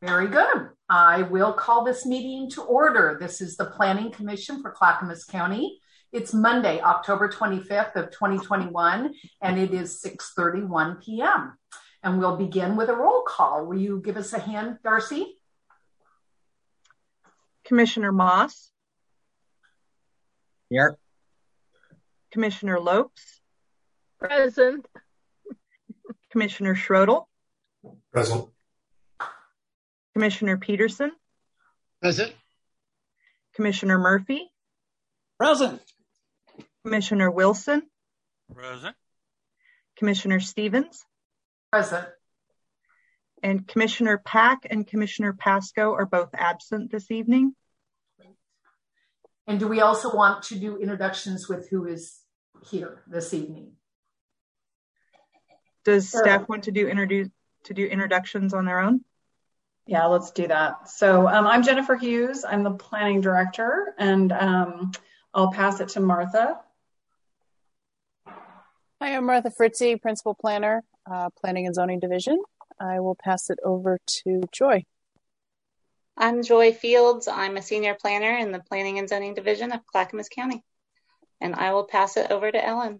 Very good. I will call this meeting to order. This is the Planning Commission for Clackamas County. It's Monday, October 25th of 2021, and it is 6:31 p.m. And we'll begin with a roll call. Will you give us a hand, Darcy? Commissioner Moss. Here. Commissioner Lopes. Present. Commissioner Schroedel. Present. Commissioner Peterson. Present. Commissioner Murphy. Present. Commissioner Wilson. Present. Commissioner Stevens. Present. And Commissioner Pack and Commissioner Pasco are both absent this evening. And do we also want to do introductions with who is here this evening? Does staff want to do introductions on their own? Yeah, let's do that. So I'm Jennifer Hughes. I'm the planning director, and I'll pass it to Martha. Hi, I'm Martha Fritzy, principal planner, Planning and Zoning Division. I will pass it over to Joy. I'm Joy Fields. I'm a senior planner in the Planning and Zoning Division of Clackamas County. And I will pass it over to Ellen.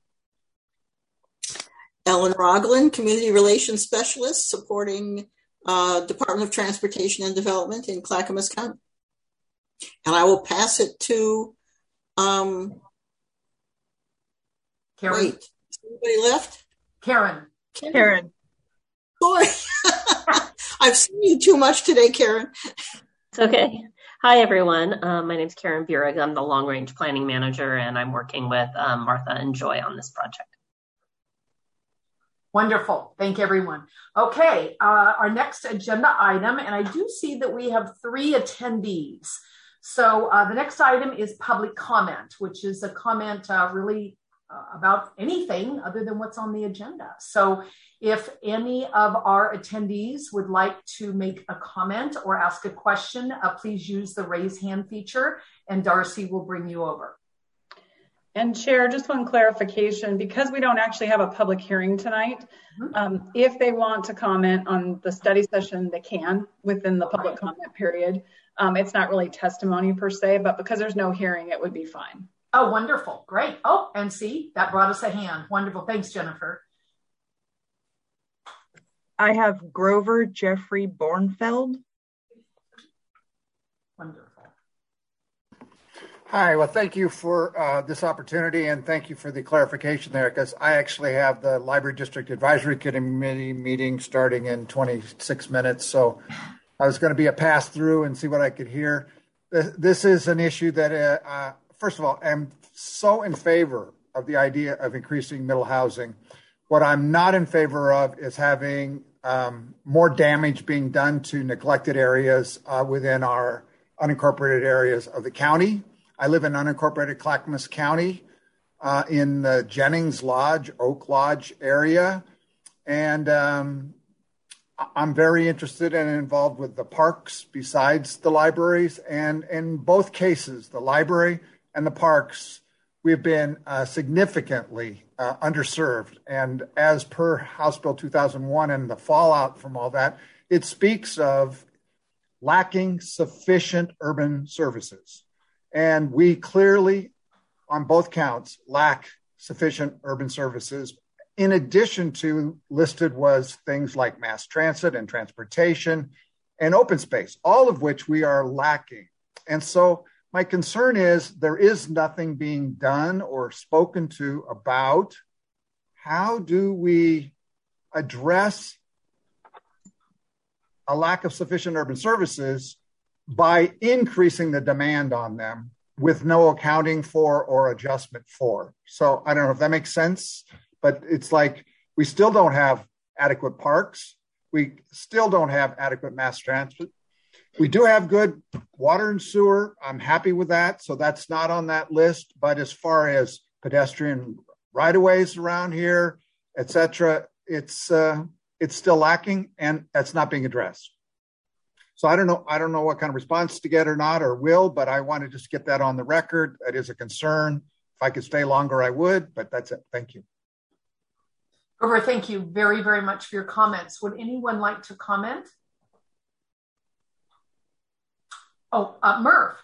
Ellen Roglin, Community Relations Specialist, supporting Department of Transportation and Development in Clackamas County. And I will pass it to, Karen. Wait, is anybody left? Karen. Boy, I've seen you too much today, Karen. It's okay. Hi, everyone. My name is Karen Burig. I'm the Long Range Planning Manager, and I'm working with Martha and Joy on this project. Wonderful. Thank everyone. Okay, our next agenda item, and I do see that we have 3 attendees. So the next item is public comment, which is a comment really about anything other than what's on the agenda. So if any of our attendees would like to make a comment or ask a question, please use the raise hand feature and Darcy will bring you over. And Chair, just one clarification, because we don't actually have a public hearing tonight, if they want to comment on the study session, they can within the public comment period. It's not really testimony per se, but because there's no hearing, it would be fine. Oh, wonderful. Great. Oh, and see, that brought us a hand. Wonderful. Thanks, Jennifer. I have Grover Jeffrey Bornfeld. Wonderful. Hi, well, thank you for this opportunity and thank you for the clarification there, because I actually have the Library District Advisory Committee meeting starting in 26 minutes. So I was going to be a pass through and see what I could hear. This is an issue that, first of all, I'm so in favor of the idea of increasing middle housing. What I'm not in favor of is having more damage being done to neglected areas within our unincorporated areas of the county. I live in unincorporated Clackamas County in the Jennings Lodge, Oak Lodge area. And I'm very interested and involved with the parks besides the libraries. And in both cases, the library and the parks, we've been significantly underserved. And as per House Bill 2001 and the fallout from all that, it speaks of lacking sufficient urban services. And we clearly, on both counts, lack sufficient urban services. In addition to listed was things like mass transit and transportation and open space, all of which we are lacking. And so my concern is there is nothing being done or spoken to about how do we address a lack of sufficient urban services by increasing the demand on them with no accounting for or adjustment for. So I don't know if that makes sense, but it's like we still don't have adequate parks. We still don't have adequate mass transit. We do have good water and sewer. I'm happy with that. So that's not on that list. But as far as pedestrian right-of-ways around here, et cetera, it's still lacking and that's not being addressed. So I don't know what kind of response to get or not or will, but I want to just get that on the record. That is a concern. If I could stay longer, I would, but that's it. Thank you. Grover, thank you very, very much for your comments. Would anyone like to comment? Murph.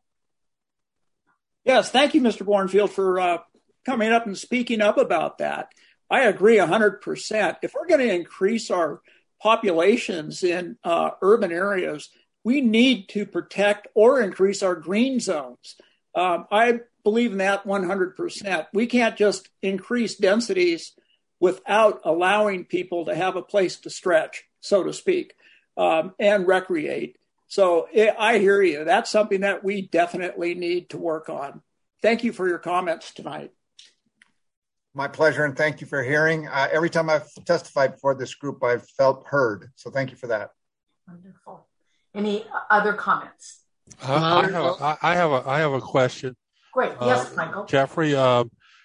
Yes, thank you, Mr. Bornfield, for coming up and speaking up about that. I agree 100%. If we're going to increase our populations in urban areas, we need to protect or increase our green zones. I believe in that 100%. We can't just increase densities without allowing people to have a place to stretch, so to speak, and recreate. So I hear you. That's something that we definitely need to work on. Thank you for your comments tonight. My pleasure, and thank you for hearing. Every time I've testified before this group, I've felt heard. So thank you for that. Wonderful. Any other comments? I have a question. Great. Yes, Michael. Jeffrey, are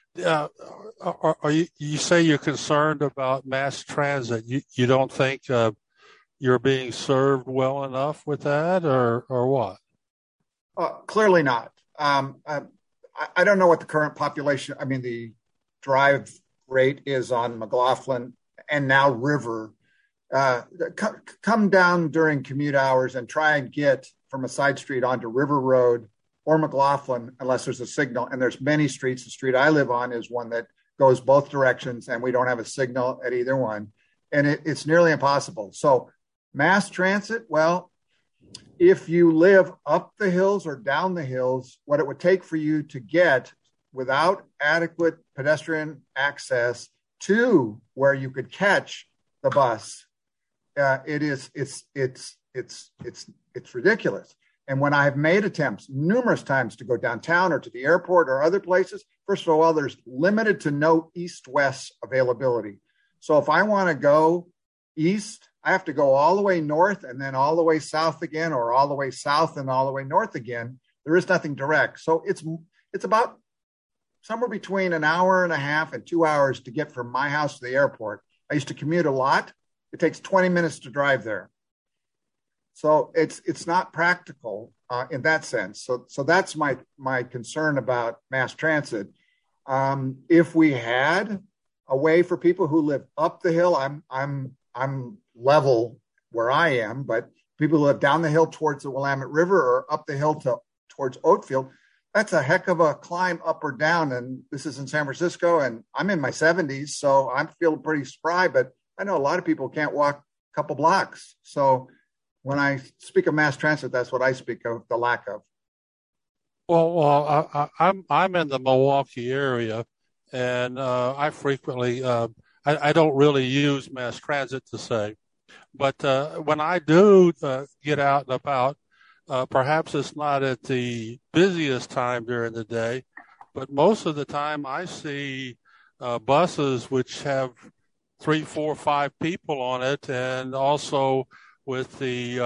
you say you're concerned about mass transit? You don't think you're being served well enough with that, or what? Clearly not. I don't know what the current population, the drive rate is on McLaughlin and now River. Come down during commute hours and try and get from a side street onto River Road or McLaughlin, unless there's a signal. And there's many streets. The street I live on is one that goes both directions, and we don't have a signal at either one. And it's nearly impossible. So mass transit, well, if you live up the hills or down the hills, what it would take for you to get without adequate pedestrian access to where you could catch the bus, it's ridiculous. And when I've made attempts numerous times to go downtown or to the airport or other places, first of all, there's limited to no east-west availability. So if I want to go east, I have to go all the way north and then all the way south again, or all the way south and all the way north again. There is nothing direct. So it's about somewhere between an hour and a half and 2 hours to get from my house to the airport. I used to commute a lot. It takes 20 minutes to drive there. So it's not practical in that sense. So that's my concern about mass transit. If we had a way for people who live up the hill, I'm level where I am, but people who live down the hill towards the Willamette River or up the hill towards Oakfield, that's a heck of a climb up or down. And this is in San Francisco, and I'm in my 70s, so I'm feeling pretty spry, but I know a lot of people can't walk a couple blocks. So when I speak of mass transit, that's what I speak of, the lack of. Well, I'm in the Milwaukee area, and I frequently, I don't really use mass transit to say, but when I do get out and about, perhaps it's not at the busiest time during the day, but most of the time I see buses which have 3, 4, 5 people on it, and also with the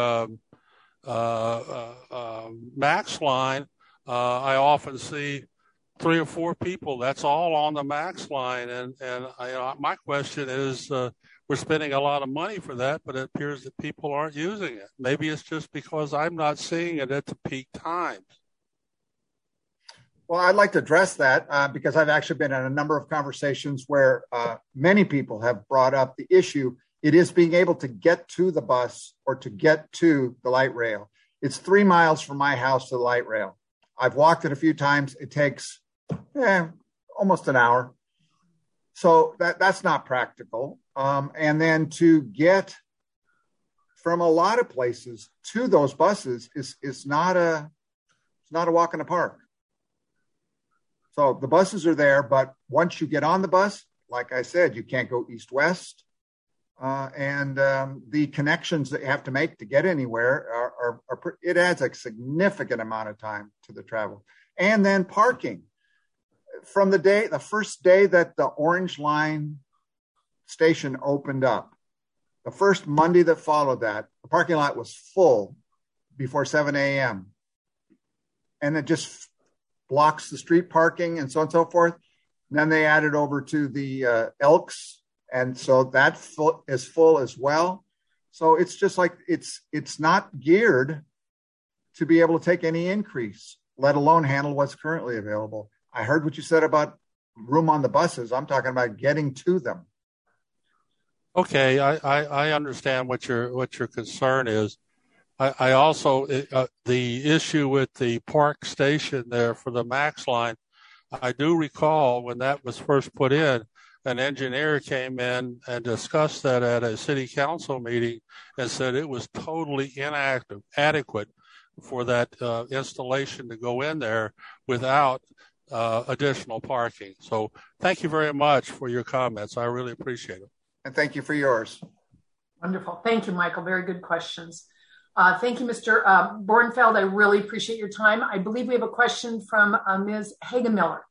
Max line, I often see 3 or 4 people. That's all on the Max line, and my question is, we're spending a lot of money for that, but it appears that people aren't using it. Maybe it's just because I'm not seeing it at the peak times. Well, I'd like to address that because I've actually been in a number of conversations where many people have brought up the issue. It is being able to get to the bus or to get to the light rail. It's 3 miles from my house to the light rail. I've walked it a few times. It takes almost an hour. So that's not practical. And then to get from a lot of places to those buses is not a walk in the park. So the buses are there, but once you get on the bus, like I said, you can't go east-west. And the connections that you have to make to get anywhere it adds a significant amount of time to the travel. And then parking. From the first day that the Orange Line station opened up, the first Monday that followed that, the parking lot was full before 7 a.m. And it just blocks the street parking and so on and so forth. And then they added over to the Elks. And so that is full as well. So it's just like it's not geared to be able to take any increase, let alone handle what's currently available. I heard what you said about room on the buses. I'm talking about getting to them. Okay, I understand what your concern is. I also, the issue with the park station there for the MAX line, I do recall when that was first put in, an engineer came in and discussed that at a city council meeting and said it was totally inadequate for that installation to go in there without additional parking. So thank you very much for your comments. I really appreciate it. And thank you for yours. Wonderful. Thank you, Michael. Very good questions. Thank you, Mr. Bornfeld. I really appreciate your time. I believe we have a question from Ms. Hagen-Miller.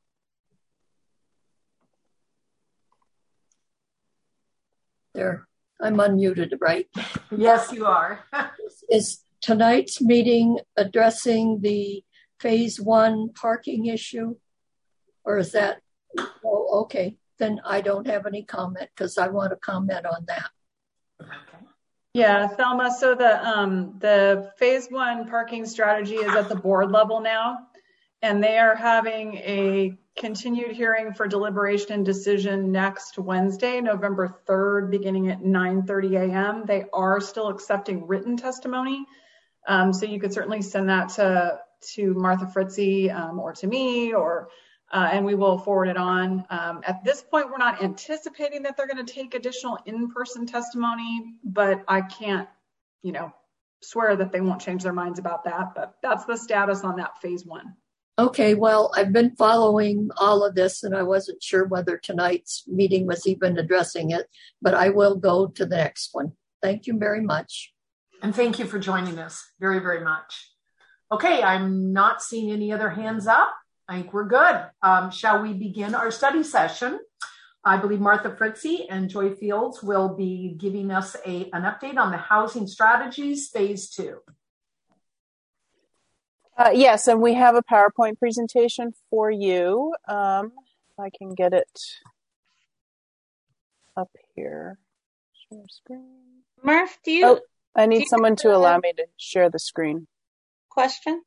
There, I'm unmuted, right? Yes, you are. Is tonight's meeting addressing the phase 1 parking issue? Or is that, oh, okay. Then I don't have any comment because I want to comment on that. Okay. Yeah, Thelma, so the phase 1 parking strategy is at the board level now, and they are having a continued hearing for deliberation and decision next Wednesday, November 3rd, beginning at 9:30 a.m. They are still accepting written testimony, so you could certainly send that to Martha Fritzy or to me, and we will forward it on. At this point, we're not anticipating that they're going to take additional in-person testimony, but I can't, swear that they won't change their minds about that. But that's the status on that phase 1. Okay, well, I've been following all of this, and I wasn't sure whether tonight's meeting was even addressing it, but I will go to the next one. Thank you very much. And thank you for joining us very, very much. Okay, I'm not seeing any other hands up. I think we're good. Shall we begin our study session? I believe Martha Fritzy and Joy Fields will be giving us an update on the housing strategies phase 2. Yes, and we have a PowerPoint presentation for you. If I can get it up here. Share screen. Murph, do you? I need someone to allow me to share the screen. Question?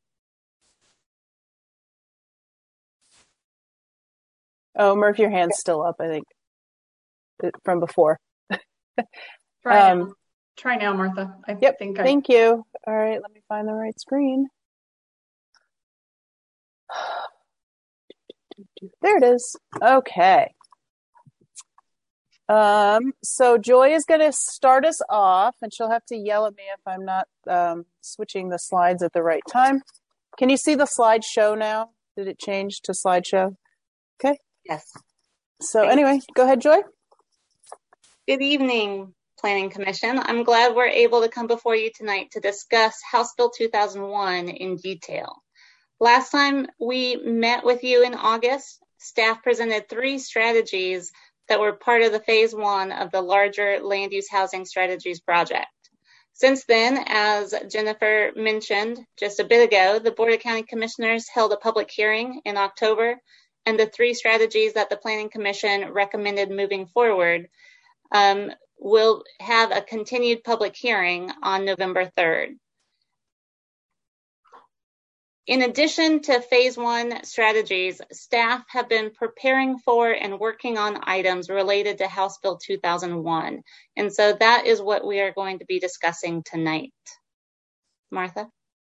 Oh, Murph, your hand's still up, I think, from before. Try now, Martha. Thank you. All right, let me find the right screen. There it is. Okay. So Joy is going to start us off, and she'll have to yell at me if I'm not switching the slides at the right time. Can you see the slideshow now? Did it change to slideshow? Okay. Yes. So anyway, go ahead, Joy. Good evening, Planning Commission. I'm glad we're able to come before you tonight to discuss House Bill 2001 in detail. Last time we met with you in August, staff presented 3 strategies that were part of the phase 1 of the larger land use housing strategies project. Since then, as Jennifer mentioned just a bit ago, the Board of County Commissioners held a public hearing in October, and the 3 strategies that the Planning Commission recommended moving forward will have a continued public hearing on November 3rd. In addition to phase 1 strategies, staff have been preparing for and working on items related to House Bill 2001. And so that is what we are going to be discussing tonight. Martha?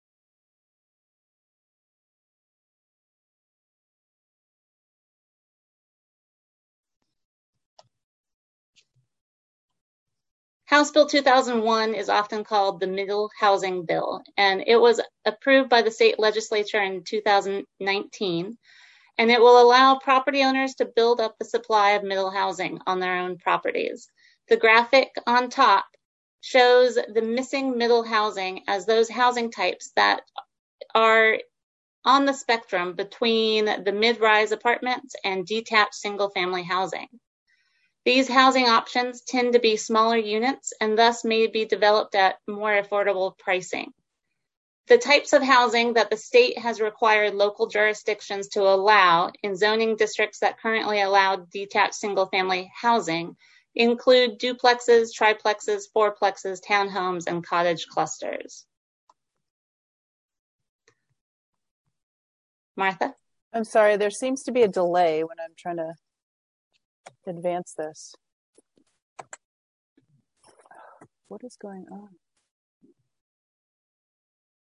House Bill 2001 is often called the Middle Housing Bill, and it was approved by the state legislature in 2019, and it will allow property owners to build up the supply of middle housing on their own properties. The graphic on top shows the missing middle housing as those housing types that are on the spectrum between the mid-rise apartments and detached single-family housing. These housing options tend to be smaller units and thus may be developed at more affordable pricing. The types of housing that the state has required local jurisdictions to allow in zoning districts that currently allow detached single-family housing include duplexes, triplexes, fourplexes, townhomes, and cottage clusters. Martha? I'm sorry, there seems to be a delay when I'm trying to advance this. What is going on?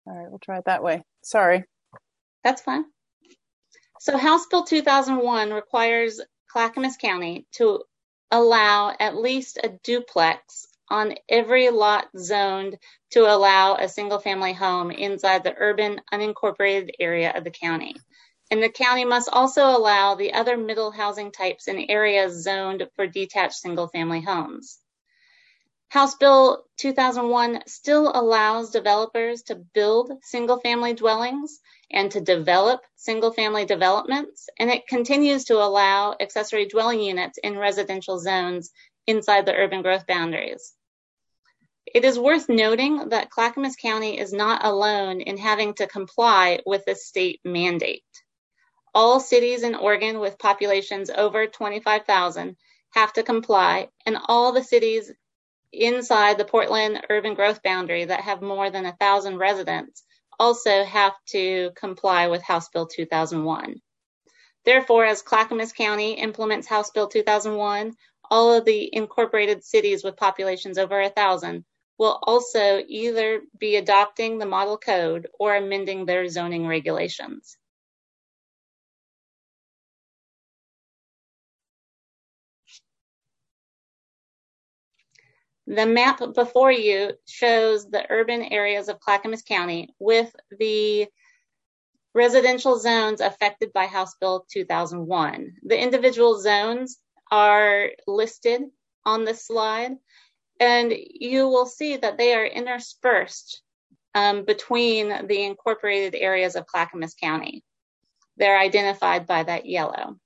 All right, we'll try it that way. Sorry. That's fine. So House Bill 2001 requires Clackamas County to allow at least a duplex on every lot zoned to allow a single-family home inside the urban unincorporated area of the county. And the county must also allow the other middle housing types in areas zoned for detached single-family homes. House Bill 2001 still allows developers to build single-family dwellings and to develop single-family developments, and it continues to allow accessory dwelling units in residential zones inside the urban growth boundaries. It is worth noting that Clackamas County is not alone in having to comply with the state mandate. All cities in Oregon with populations over 25,000 have to comply, and all the cities inside the Portland urban growth boundary that have more than 1,000 residents also have to comply with House Bill 2001. Therefore, as Clackamas County implements House Bill 2001, all of the incorporated cities with populations over 1,000 will also either be adopting the model code or amending their zoning regulations. The map before you shows the urban areas of Clackamas County with the residential zones affected by House Bill 2001. The individual zones are listed on this slide, and you will see that they are interspersed between the incorporated areas of Clackamas County. They're identified by that yellow.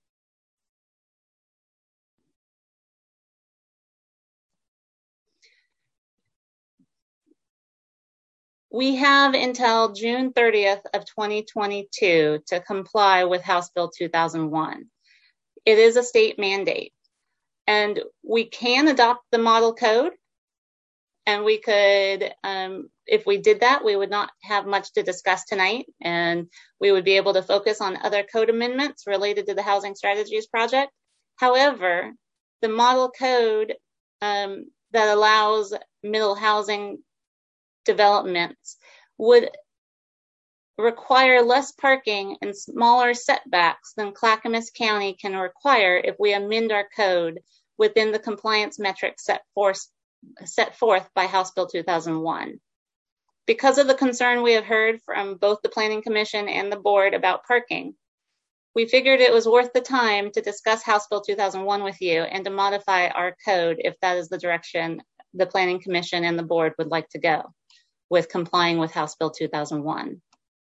We have until June 30th of 2022 to comply with House Bill 2001. It is a state mandate, and we can adopt the model code, and we could, if we did that, we would not have much to discuss tonight, and we would be able to focus on other code amendments related to the Housing Strategies Project. However, the model code that allows middle housing developments would require less parking and smaller setbacks than Clackamas County can require if we amend our code within the compliance metrics set forth by House Bill 2001. Because of the concern we have heard from both the Planning Commission and the board about parking, we figured it was worth the time to discuss House Bill 2001 with you and to modify our code if that is the direction the Planning Commission and the board would like to go with complying with House Bill 2001.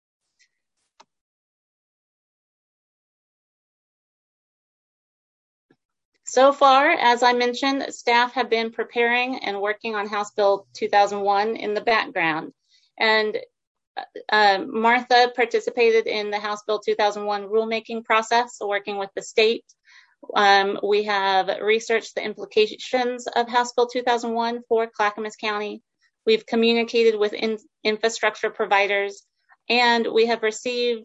So far, as I mentioned, staff have been preparing and working on House Bill 2001 in the background. And Martha participated in the House Bill 2001 rulemaking process, working with the state. We have researched the implications of House Bill 2001 for Clackamas County. We've communicated with infrastructure providers, and we have received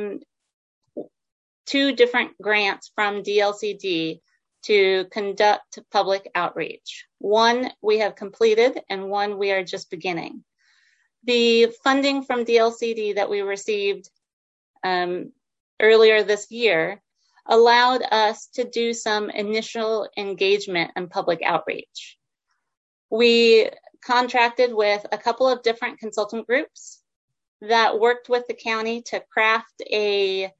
2 different grants from DLCD to conduct public outreach. One we have completed, and one we are just beginning. The funding from DLCD that we received earlier this year allowed us to do some initial engagement and public outreach. We contracted with a couple of different consultant groups that worked with the county to craft a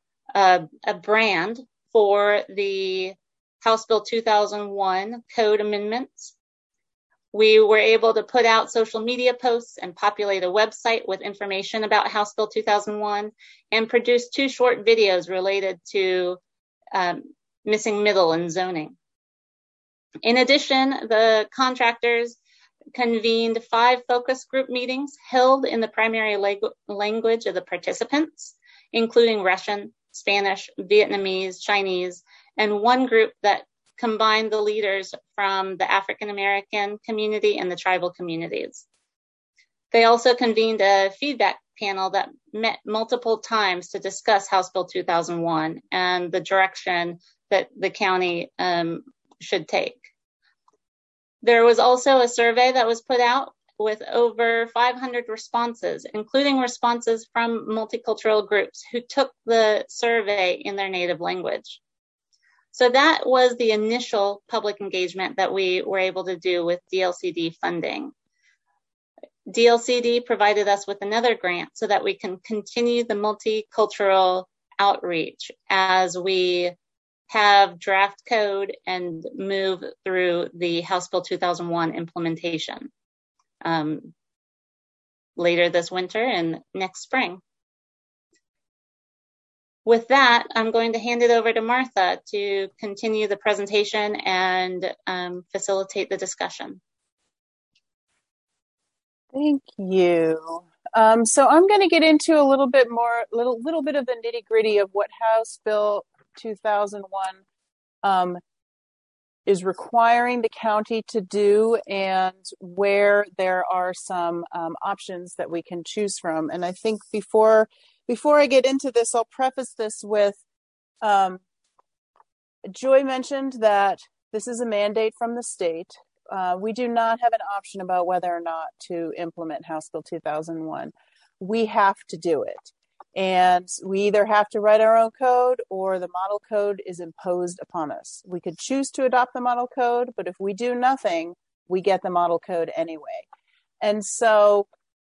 brand for the House Bill 2001 code amendments. We were able to put out social media posts and populate a website with information about House Bill 2001 and produce 2 short videos related to missing middle and zoning. In addition, the contractors convened 5 focus group meetings held in the primary language of the participants, including Russian, Spanish, Vietnamese, Chinese, and 1 group that combined the leaders from the African American community and the tribal communities. They also convened a feedback panel that met multiple times to discuss House Bill 2001 and the direction that the county should take. There was also a survey that was put out with over 500 responses, including responses from multicultural groups who took the survey in their native language. So that was the initial public engagement that we were able to do with DLCD funding. DLCD provided us with another grant so that we can continue the multicultural outreach as we have draft code and move through the House Bill 2001 implementation later this winter and next spring. With that, I'm going to hand it over to Martha to continue the presentation and facilitate the discussion. Thank you. So I'm going to get into a little bit of the nitty gritty of what House Bill 2001 is requiring the county to do and where there are some options that we can choose from. And I think before I get into this, I'll preface this with Joy mentioned that this is a mandate from the state. We do not have an option about whether or not to implement House Bill 2001. We have to do it. And we either have to write our own code or the model code is imposed upon us. We could choose to adopt the model code, but if we do nothing, we get the model code anyway. And so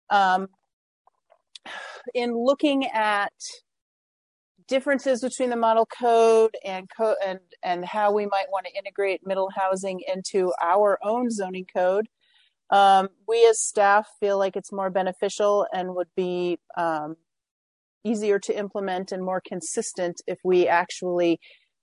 in looking at differences between the model code and how we might want to integrate middle housing into our own zoning code, we as staff feel like it's more beneficial and would be easier to implement and more consistent if we actually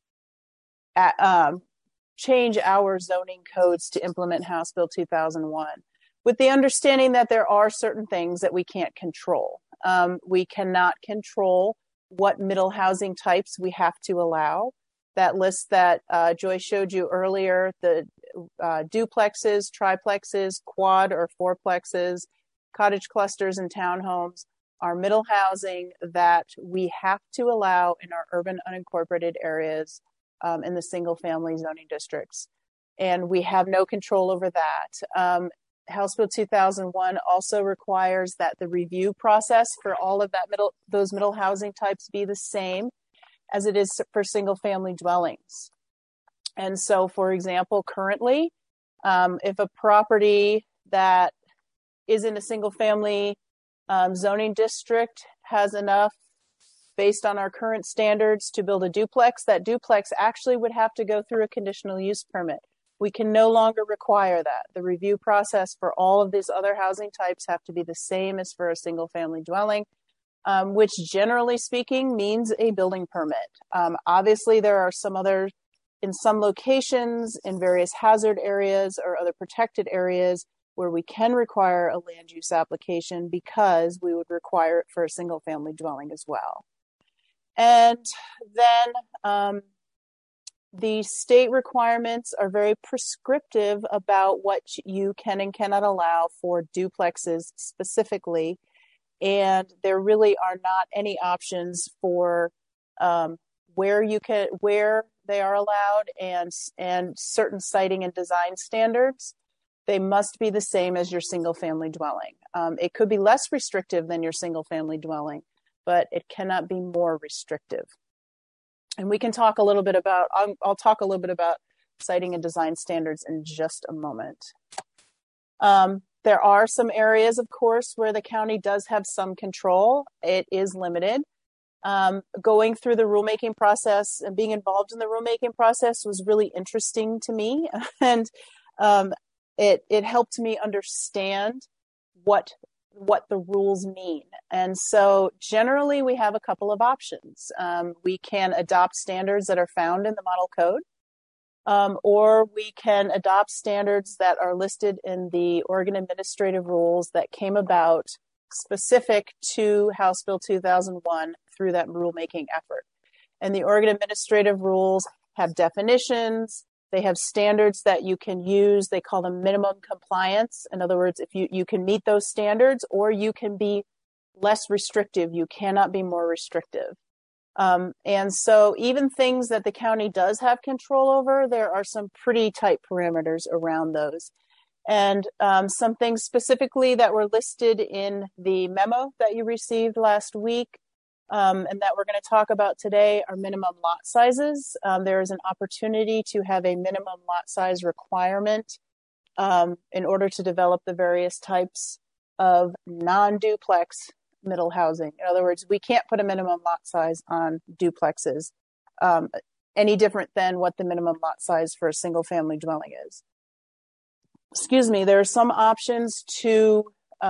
change our zoning codes to implement House Bill 2001, with the understanding that there are certain things that we can't control. We cannot control what middle housing types we have to allow. That list that Joy showed you earlier, the duplexes, triplexes, quad or fourplexes, cottage clusters, and townhomes are middle housing that we have to allow in our urban unincorporated areas in the single family zoning districts. And we have no control over that. House Bill 2001 also requires that the review process for all of those middle housing types be the same as it is for single family dwellings. And so, for example, currently, if a property that is in a single family zoning district has enough based on our current standards to build a duplex, that duplex actually would have to go through a conditional use permit. We can no longer require that. The review process for all of these other housing types have to be the same as for a single family dwelling, which generally speaking means a building permit. Obviously, there are in some locations, in various hazard areas or other protected areas, where we can require a land use application because we would require it for a single family dwelling as well. And then the state requirements are very prescriptive about what you can and cannot allow for duplexes specifically. And there really are not any options for where they are allowed and certain siting and design standards. They must be the same as your single family dwelling. It could be less restrictive than your single family dwelling, but it cannot be more restrictive. And we can talk a little bit about, I'll talk a little bit about siting and design standards in just a moment. There are some areas, of course, where the county does have some control. It is limited. Going through the rulemaking process and being involved in the rulemaking process was really interesting to me. And it helped me understand what the rules mean. And so generally we have a couple of options. We can adopt standards that are found in the model code, or we can adopt standards that are listed in the Oregon Administrative Rules that came about specific to House Bill 2001 through that rulemaking effort. And the Oregon Administrative Rules have definitions. They have standards that you can use. They call them minimum compliance. In other words, if you can meet those standards, or you can be less restrictive. You cannot be more restrictive. And so even things that the county does have control over, there are some pretty tight parameters around those. And some things specifically that were listed in the memo that you received last week and that we're going to talk about today are minimum lot sizes. There is an opportunity to have a minimum lot size requirement in order to develop the various types of non-duplex middle housing. In other words, we can't put a minimum lot size on duplexes any different than what the minimum lot size for a single family dwelling is. Excuse me, there are some options to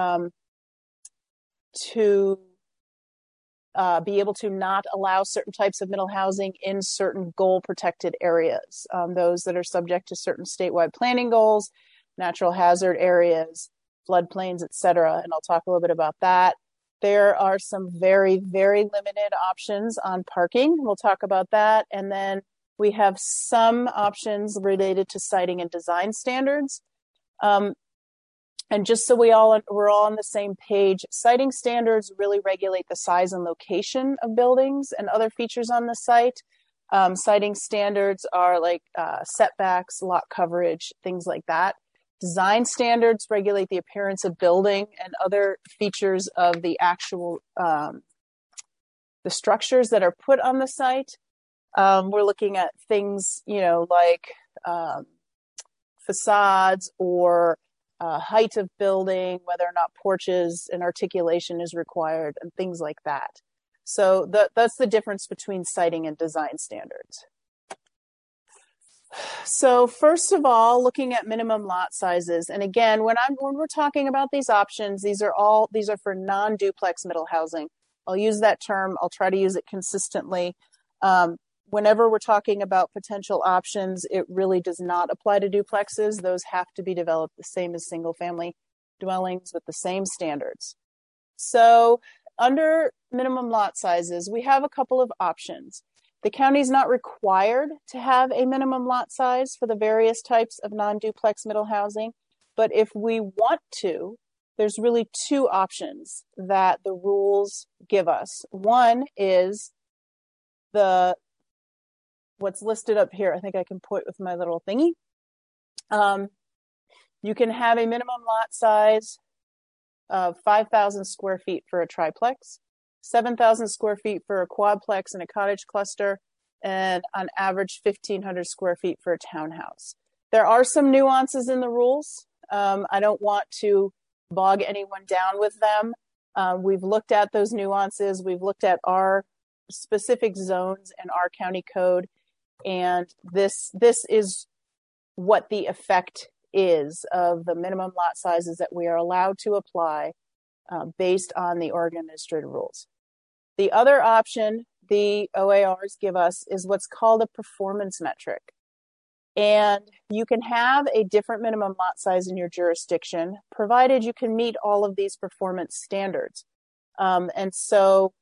be able to not allow certain types of middle housing in certain goal protected areas, those that are subject to certain statewide planning goals, natural hazard areas, floodplains, etc. And I'll talk a little bit about that. There are some very, very limited options on parking. We'll talk about that. And then we have some options related to siting and design standards. And just so we're all on the same page, siting standards really regulate the size and location of buildings and other features on the site. Siting standards are like setbacks, lot coverage, things like that. Design standards regulate the appearance of building and other features of the actual the structures that are put on the site. We're looking at things, like facades or height of building, whether or not porches and articulation is required, and things like that. So that's the difference between siting and design standards. So first of all, looking at minimum lot sizes, and again, when we're talking about these options, these are for non-duplex middle housing. I'll use that term. I'll try to use it consistently. Whenever we're talking about potential options, it really does not apply to duplexes. Those have to be developed the same as single family dwellings with the same standards. So under minimum lot sizes, we have a couple of options. The county is not required to have a minimum lot size for the various types of non-duplex middle housing, but if we want to, there's really two options that the rules give us. One is what's listed up here. I think I can point with my little thingy. You can have a minimum lot size of 5,000 square feet for a triplex, 7,000 square feet for a quadplex and a cottage cluster, and on average 1,500 square feet for a townhouse. There are some nuances in the rules. I don't want to bog anyone down with them. We've looked at those nuances. We've looked at our specific zones and our county code, and this is what the effect is of the minimum lot sizes that we are allowed to apply based on the Oregon Administrative Rules. The other option the OARs give us is what's called a performance metric. And you can have a different minimum lot size in your jurisdiction, provided you can meet all of these performance standards. And so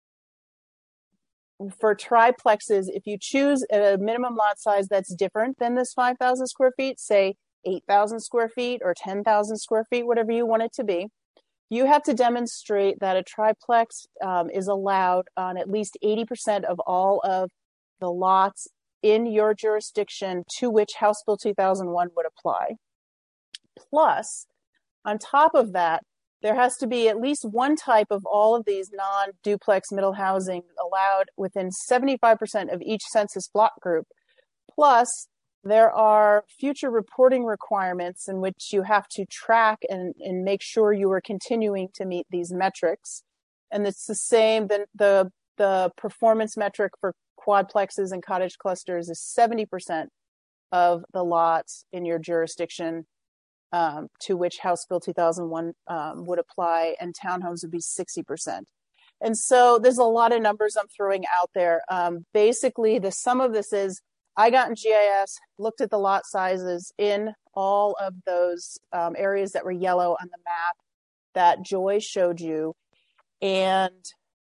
for triplexes, if you choose a minimum lot size that's different than this 5,000 square feet, say 8,000 square feet or 10,000 square feet, whatever you want it to be, you have to demonstrate that a triplex is allowed on at least 80% of all of the lots in your jurisdiction to which House Bill 2001 would apply. Plus, on top of that, there has to be at least one type of all of these non-duplex middle housing allowed within 75% of each census block group. Plus, there are future reporting requirements in which you have to track and make sure you are continuing to meet these metrics. And it's the same, the performance metric for quadplexes and cottage clusters is 70% of the lots in your jurisdiction to which House Bill 2001 would apply, and townhomes would be 60%. And so there's a lot of numbers I'm throwing out there. Basically, the sum of this is I got in GIS, looked at the lot sizes in all of those areas that were yellow on the map that Joy showed you, and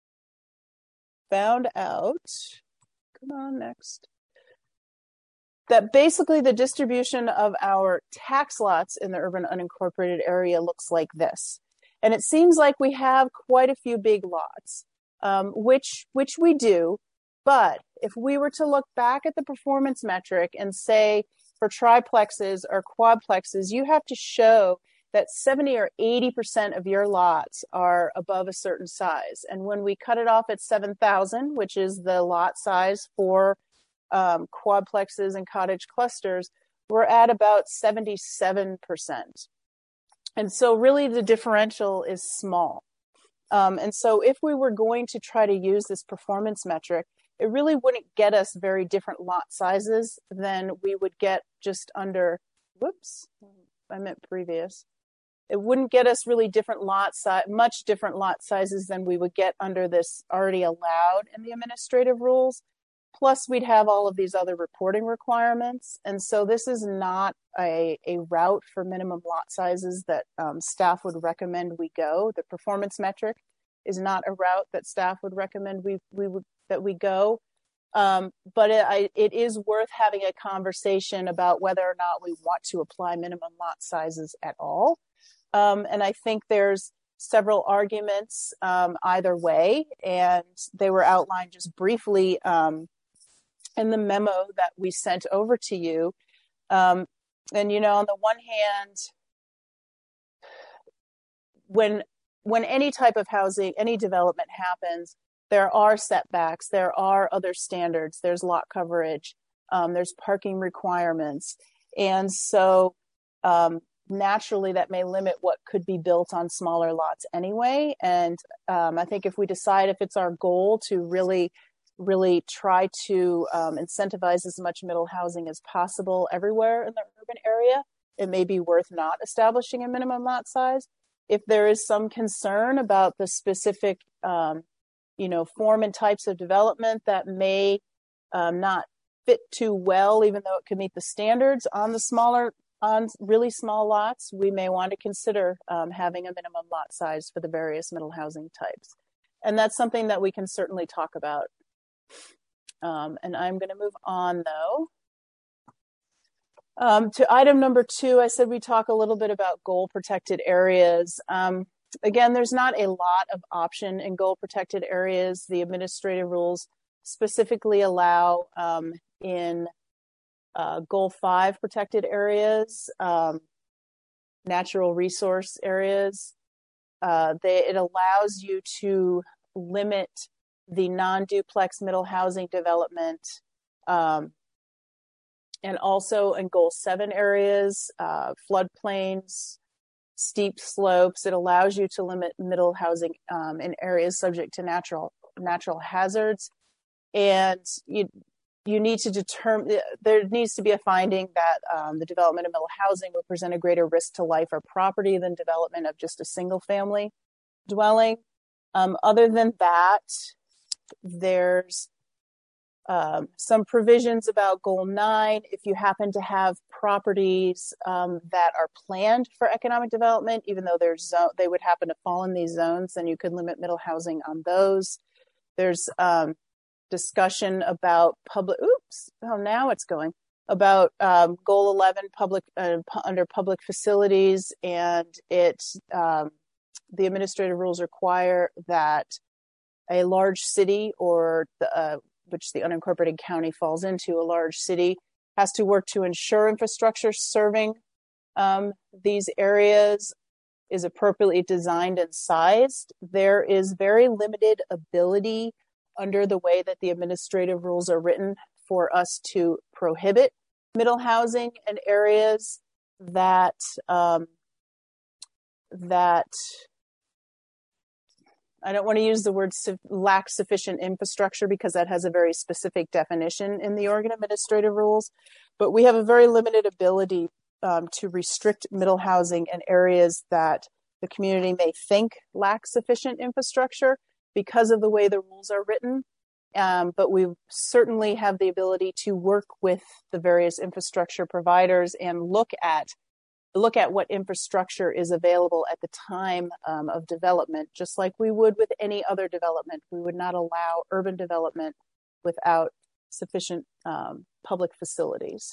found out, come on, next, that basically the distribution of our tax lots in the urban unincorporated area looks like this. And it seems like we have quite a few big lots, which we do. But if we were to look back at the performance metric and say for triplexes or quadplexes, you have to show that 70 or 80% of your lots are above a certain size. And when we cut it off at 7,000, which is the lot size for quadplexes and cottage clusters, we're at about 77%. And so really the differential is small. And so if we were going to try to use this performance metric, it really wouldn't get us very different lot sizes than we would get just under, previous. It wouldn't get us really different much different lot sizes than we would get under this already allowed in the administrative rules. Plus we'd have all of these other reporting requirements. And so this is not a route for minimum lot sizes that staff would recommend we go. The performance metric is not a route that staff would recommend we go. But it is worth having a conversation about whether or not we want to apply minimum lot sizes at all. And I think there's several arguments either way, and they were outlined just briefly in the memo that we sent over to you. And, on the one hand, when any type of housing, any development happens, there are setbacks, there are other standards, there's lot coverage, there's parking requirements. And so naturally that may limit what could be built on smaller lots anyway. And I think if we decide if it's our goal to really try to incentivize as much middle housing as possible everywhere in the urban area, it may be worth not establishing a minimum lot size. If there is some concern about the specific, form and types of development that may not fit too well, even though it could meet the standards on really small lots, we may want to consider having a minimum lot size for the various middle housing types. And that's something that we can certainly talk about. And I'm going to move on, though. To item number 2, I said we talk a little bit about goal protected areas. Again, there's not a lot of option in goal protected areas. The administrative rules specifically allow in goal 5 protected areas, natural resource areas. It allows you to limit the non-duplex middle housing development, and also in goal 7 areas, floodplains, steep slopes. It allows you to limit middle housing in areas subject to natural hazards. And you need to determine, there needs to be a finding that the development of middle housing would present a greater risk to life or property than development of just a single family dwelling. Other than that, there's some provisions about goal 9. If you happen to have properties that are planned for economic development, even though they would happen to fall in these zones, then you could limit middle housing on those. There's discussion about about goal 11 under public facilities, and the administrative rules require that a large city, or which the unincorporated county falls into, a large city, has to work to ensure infrastructure serving these areas is appropriately designed and sized. There is very limited ability under the way that the administrative rules are written for us to prohibit middle housing in areas that I don't want to use the word lack sufficient infrastructure, because that has a very specific definition in the Oregon administrative rules. But we have a very limited ability to restrict middle housing in areas that the community may think lack sufficient infrastructure because of the way the rules are written. But we certainly have the ability to work with the various infrastructure providers and look at what infrastructure is available at the time of development, just like we would with any other development. We would not allow urban development without sufficient public facilities.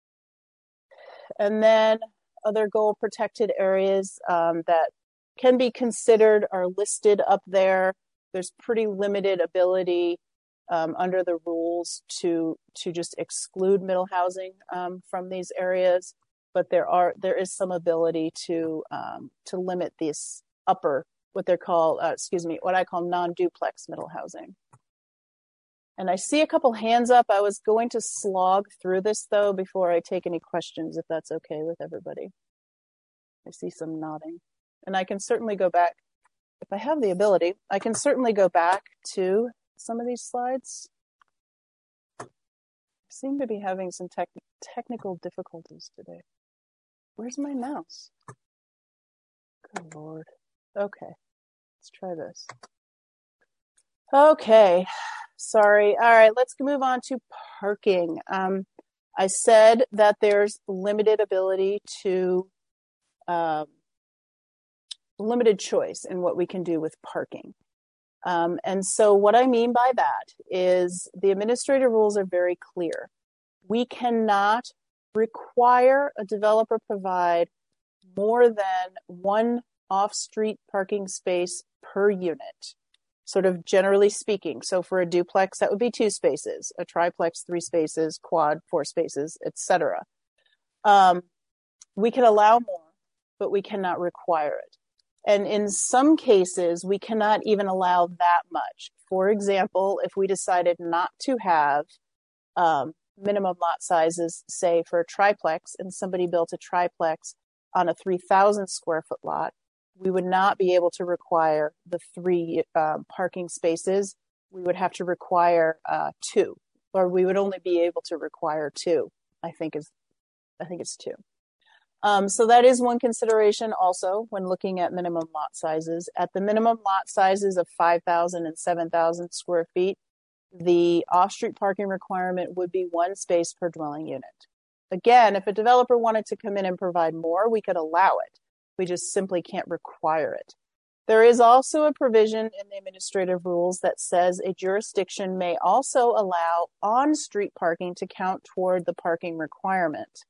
And then other goal protected areas that can be considered are listed up there. There's pretty limited ability under the rules to just exclude middle housing from these areas, but there is some ability to limit this upper, what I call non-duplex middle housing. And I see a couple hands up. I was going to slog through this though before I take any questions, if that's okay with everybody. I see some nodding, and I can certainly go back if I have the ability. I can certainly go back to some of these slides. I seem to be having some technical difficulties today. Where's my mouse? Good Lord. Okay, let's try this. Okay, sorry. All right, let's move on to parking. I said that there's limited ability to, limited choice in what we can do with parking. And so what I mean by that is the administrative rules are very clear. We cannot require a developer provide more than one off-street parking space per unit, sort of generally speaking. So for a duplex, that would be 2 spaces, a triplex, 3 spaces, quad, 4 spaces, etc. We can allow more, but we cannot require it. And in some cases, we cannot even allow that much. For example, if we decided not to have minimum lot sizes, say for a triplex, and somebody built a triplex on a 3,000 square foot lot, we would not be able to require the 3 parking spaces. We would have to require 2, or we would only be able to require 2. I think it's 2. So that is one consideration also when looking at minimum lot sizes. At the minimum lot sizes of 5,000 and 7,000 square feet, the off-street parking requirement would be 1 space per dwelling unit. Again, if a developer wanted to come in and provide more, we could allow it. We just simply can't require it. There is also a provision in the administrative rules that says a jurisdiction may also allow on-street parking to count toward the parking requirement.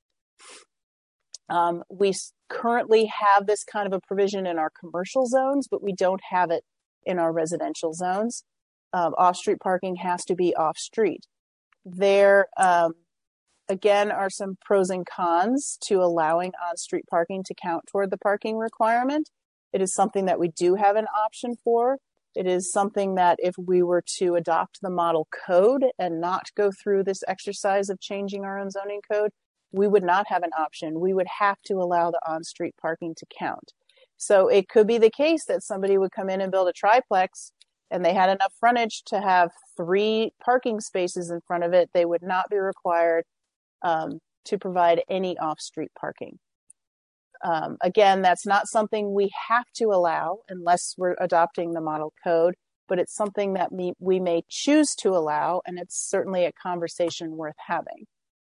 We currently have this kind of a provision in our commercial zones, but we don't have it in our residential zones. Off-street parking has to be off-street. There, again, are some pros and cons to allowing on-street parking to count toward the parking requirement. It is something that we do have an option for. It is something that if we were to adopt the model code and not go through this exercise of changing our own zoning code, we would not have an option. We would have to allow the on-street parking to count. So it could be the case that somebody would come in and build a triplex and they had enough frontage to have 3 parking spaces in front of it. They would not be required to provide any off-street parking. Again, that's not something we have to allow unless we're adopting the model code, but it's something that we may choose to allow, and it's certainly a conversation worth having.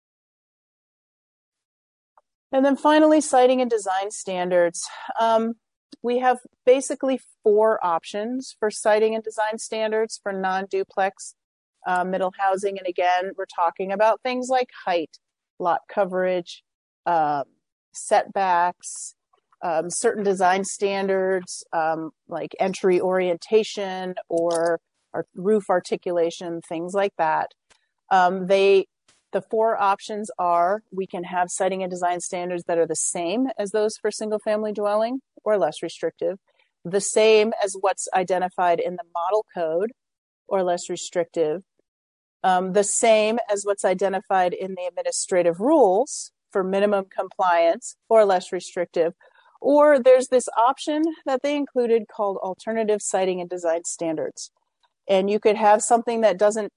And then finally, siting and design standards. We have basically 4 options for siting and design standards for non-duplex middle housing. And again, we're talking about things like height, lot coverage, setbacks, certain design standards like entry orientation or roof articulation, things like that. The 4 options are: we can have siting and design standards that are the same as those for single family dwelling or less restrictive, the same as what's identified in the model code or less restrictive, the same as what's identified in the administrative rules for minimum compliance or less restrictive, or there's this option that they included called alternative siting and design standards. And you could have something that doesn't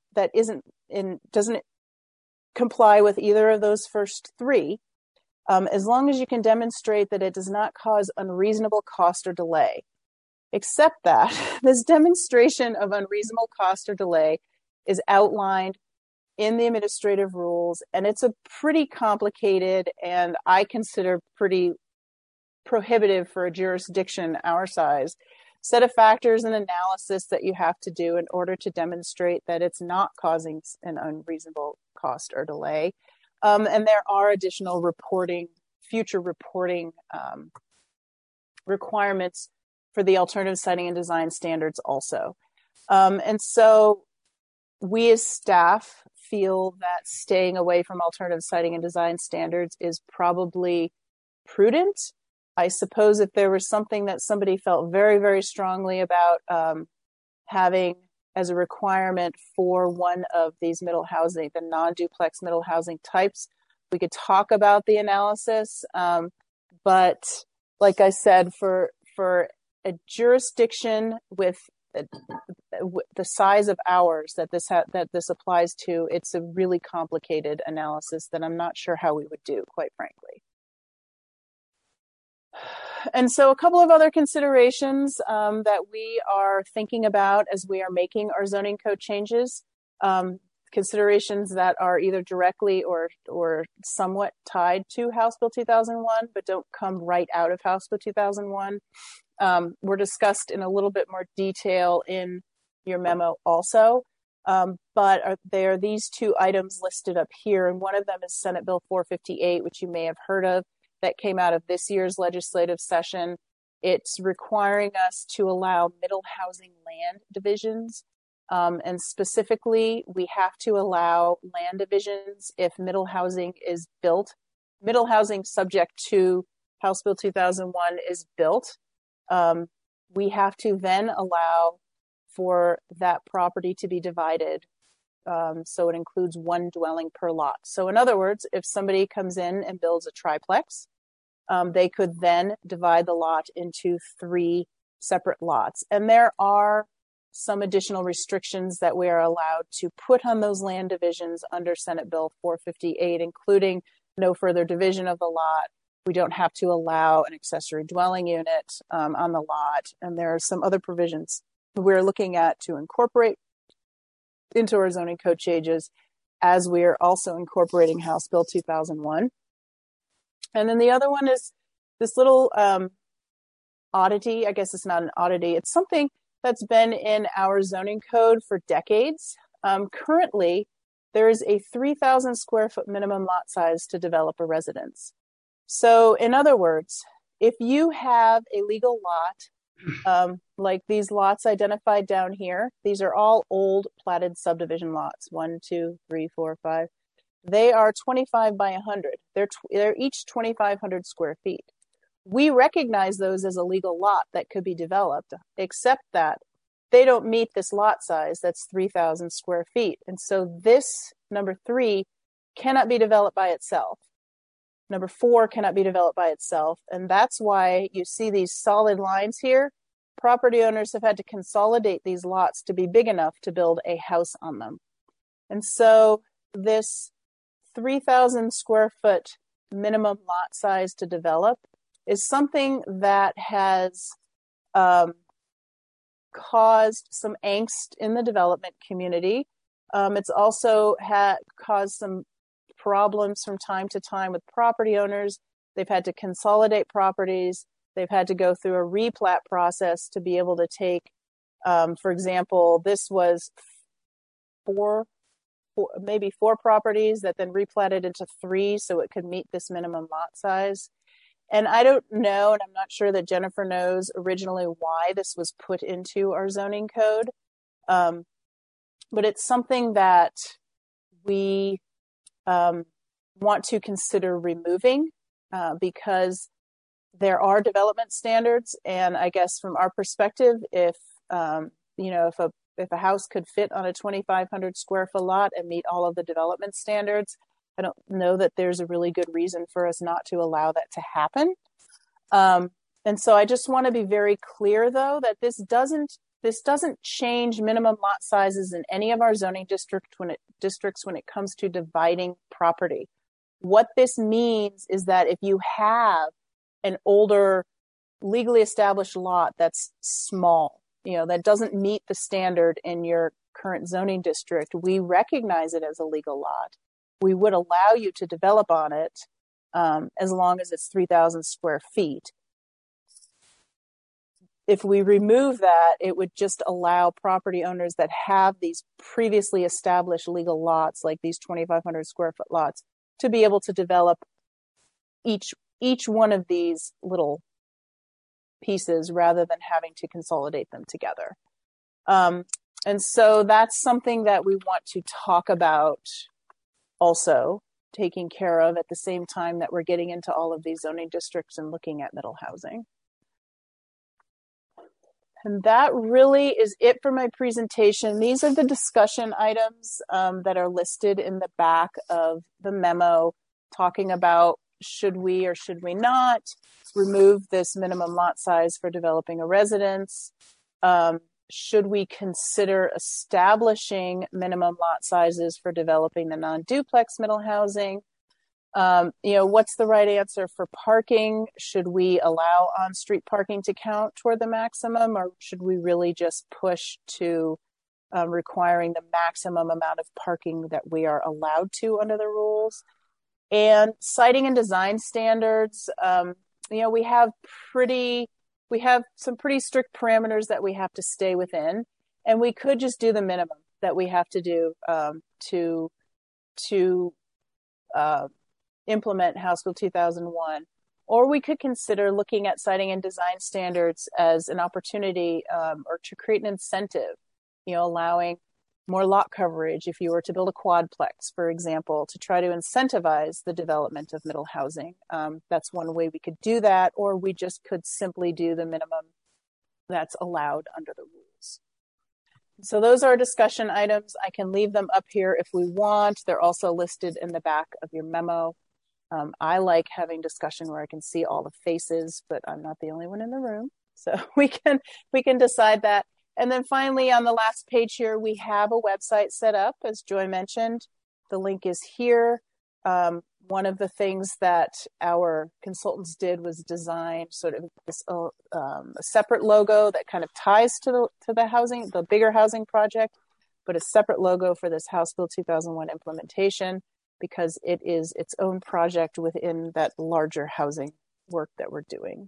comply with either of those first 3, as long as you can demonstrate that it does not cause unreasonable cost or delay. Except that this demonstration of unreasonable cost or delay is outlined in the administrative rules, and it's a pretty complicated and I consider pretty prohibitive for a jurisdiction our size set of factors and analysis that you have to do in order to demonstrate that it's not causing an unreasonable cost or delay. And there are additional future reporting requirements for the alternative siting and design standards also. And so We as staff feel that staying away from alternative siting and design standards is probably prudent. I suppose if there was something that somebody felt very, very strongly about having as a requirement for one of these middle housing, the non-duplex middle housing types, we could talk about the analysis. But like I said, for a jurisdiction with the size of ours that this applies to, it's a really complicated analysis that I'm not sure how we would do, quite frankly. And so a couple of other considerations that we are thinking about as we are making our zoning code changes, considerations that are either directly or somewhat tied to House Bill 2001, but don't come right out of House Bill 2001. Were discussed in a little bit more detail in your memo also, but there are these two items listed up here, and one of them is Senate Bill 458, which you may have heard of, that came out of this year's legislative session. It's requiring us to allow middle housing land divisions, and specifically, we have to allow land divisions if middle housing is built, middle housing subject to House Bill 2001 is built. We have to then allow for that property to be divided. So it includes one dwelling per lot. So in other words, if somebody comes in and builds a triplex, they could then divide the lot into 3 separate lots. And there are some additional restrictions that we are allowed to put on those land divisions under Senate Bill 458, including no further division of the lot. We don't have to allow an accessory dwelling unit on the lot. And there are some other provisions we're looking at to incorporate into our zoning code changes as we are also incorporating House Bill 2001. And then the other one is this little oddity. I guess it's not an oddity. It's something that's been in our zoning code for decades. Currently, there is a 3,000 square foot minimum lot size to develop a residence. So in other words, if you have a legal lot, like these lots identified down here, these are all old platted subdivision lots, 1, 2, 3, 4, 5. They are 25 by 100. They're each 2,500 square feet. We recognize those as a legal lot that could be developed, except that they don't meet this lot size that's 3,000 square feet. And so this, number 3, cannot be developed by itself. Number 4 cannot be developed by itself. And that's why you see these solid lines here. Property owners have had to consolidate these lots to be big enough to build a house on them. And so this 3,000 square foot minimum lot size to develop is something that has caused some angst in the development community. It's also caused some problems from time to time with property owners. They've had to consolidate properties. They've had to go through a replat process to be able to take, for example, this was maybe four properties that then replatted into 3 so it could meet this minimum lot size. And I don't know, and I'm not sure that Jennifer knows originally why this was put into our zoning code. But it's something that we want to consider removing because there are development standards. And I guess from our perspective, if a house could fit on a 2,500 square foot lot and meet all of the development standards, I don't know that there's a really good reason for us not to allow that to happen. And so I just want to be very clear, though, that this doesn't change minimum lot sizes in any of our zoning districts when it comes to dividing property. What this means is that if you have an older legally established lot that's small, that doesn't meet the standard in your current zoning district, we recognize it as a legal lot. We would allow you to develop on it as long as it's 3,000 square feet. If we remove that, it would just allow property owners that have these previously established legal lots, like these 2,500 square foot lots, to be able to develop each one of these little pieces rather than having to consolidate them together. And so that's something that we want to talk about also taking care of at the same time that we're getting into all of these zoning districts and looking at middle housing. And that really is it for my presentation. These are the discussion items that are listed in the back of the memo, talking about should we or should we not remove this minimum lot size for developing a residence? Should we consider establishing minimum lot sizes for developing the non-duplex middle housing? What's the right answer for parking? Should we allow on-street parking to count toward the maximum, or should we really just push to requiring the maximum amount of parking that we are allowed to under the rules? And siting and design standards, we have some pretty strict parameters that we have to stay within, and we could just do the minimum that we have to do to implement House Bill 2001. Or we could consider looking at siting and design standards as an opportunity or to create an incentive, allowing more lot coverage if you were to build a quadplex, for example, to try to incentivize the development of middle housing. That's one way we could do that, or we just could simply do the minimum that's allowed under the rules. So those are discussion items. I can leave them up here if we want. They're also listed in the back of your memo. I like having discussion where I can see all the faces, but I'm not the only one in the room. So we can decide that. And then finally, on the last page here, we have a website set up, as Joy mentioned. The link is here. One of the things that our consultants did was design sort of this, a separate logo that kind of ties to the housing, the bigger housing project, but a separate logo for this House Bill 2001 implementation, because it is its own project within that larger housing work that we're doing.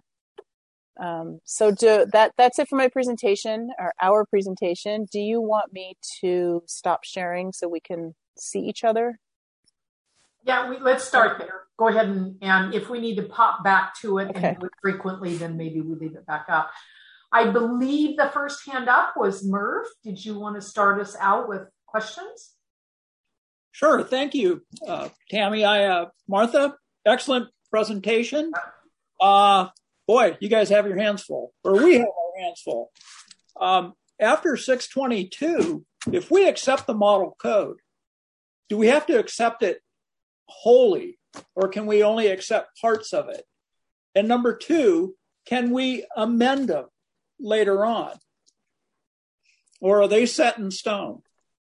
That's it for my presentation, or our presentation. Do you want me to stop sharing so we can see each other? Yeah, let's start there. Go ahead and if we need to pop back to it and do it frequently, then maybe we leave it back up. I believe the first hand up was Merv. Did you want to start us out with questions? Sure, thank you, Tammy. Martha, excellent presentation. Boy, you guys have your hands full, or we have our hands full. After 622, if we accept the model code, do we have to accept it wholly, or can we only accept parts of it? And number two, can we amend them later on, or are they set in stone?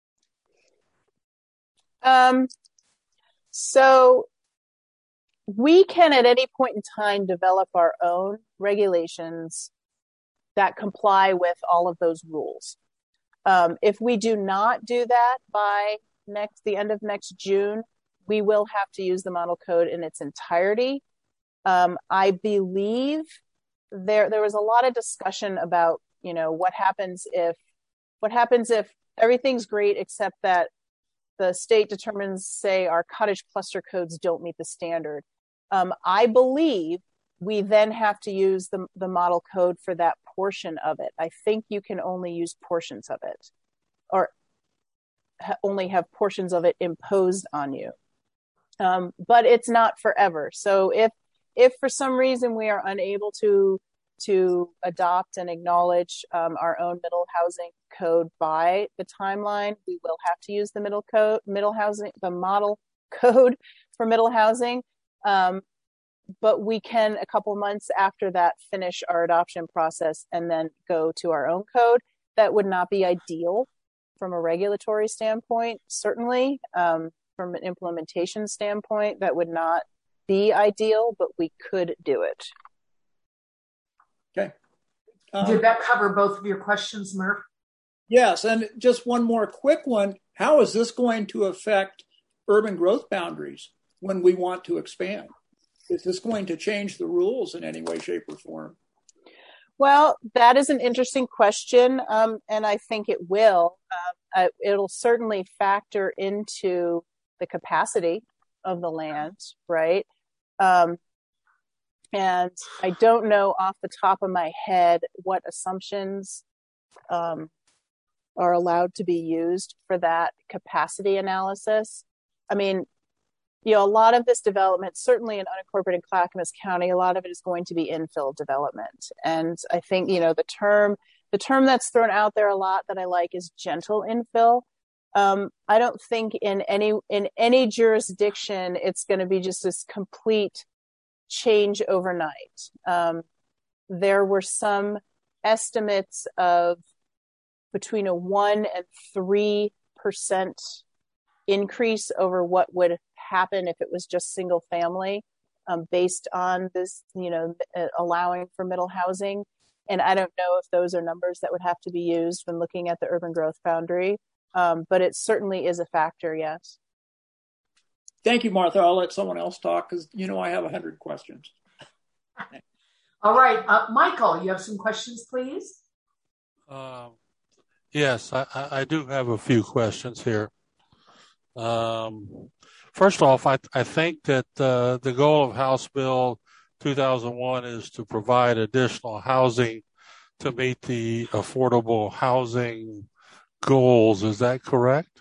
So we can at any point in time develop our own regulations that comply with all of those rules. If we do not do that by the end of next June, we will have to use the model code in its entirety. I believe there was a lot of discussion about, what happens if everything's great except that the state determines, say, our cottage cluster codes don't meet the standard. I believe we then have to use the model code for that portion of it. I think you can only use portions of it, or only have portions of it imposed on you. But it's not forever. So if for some reason we are unable to adopt and acknowledge our own middle housing code by the timeline, we will have to use the the model code for middle housing. But we can, a couple months after that, finish our adoption process and then go to our own code. That would not be ideal from a regulatory standpoint, certainly. From an implementation standpoint, that would not be ideal, but we could do it. Okay. Did that cover both of your questions, Murph? Yes, and just one more quick one. How is this going to affect urban growth boundaries when we want to expand? Is this going to change the rules in any way, shape, or form? Well, that is an interesting question, and I think it will. It'll certainly factor into the capacity of the land, right? And I don't know off the top of my head what assumptions are allowed to be used for that capacity analysis. I mean, a lot of this development, certainly in unincorporated Clackamas County, a lot of it is going to be infill development. And I think, the term that's thrown out there a lot that I like is gentle infill. I don't think in any jurisdiction, it's going to be just this complete change overnight. There were some estimates of between a 1% and 3% increase over what would happen if it was just single family, based on this, allowing for middle housing. And I don't know if those are numbers that would have to be used when looking at the urban growth boundary, but it certainly is a factor, yes. Thank you, Martha. I'll let someone else talk because, I have 100 questions. All right. Michael, you have some questions, please? Yes, I do have a few questions here. First off, I think that the goal of House Bill 2001 is to provide additional housing to meet the affordable housing goals. Is that correct?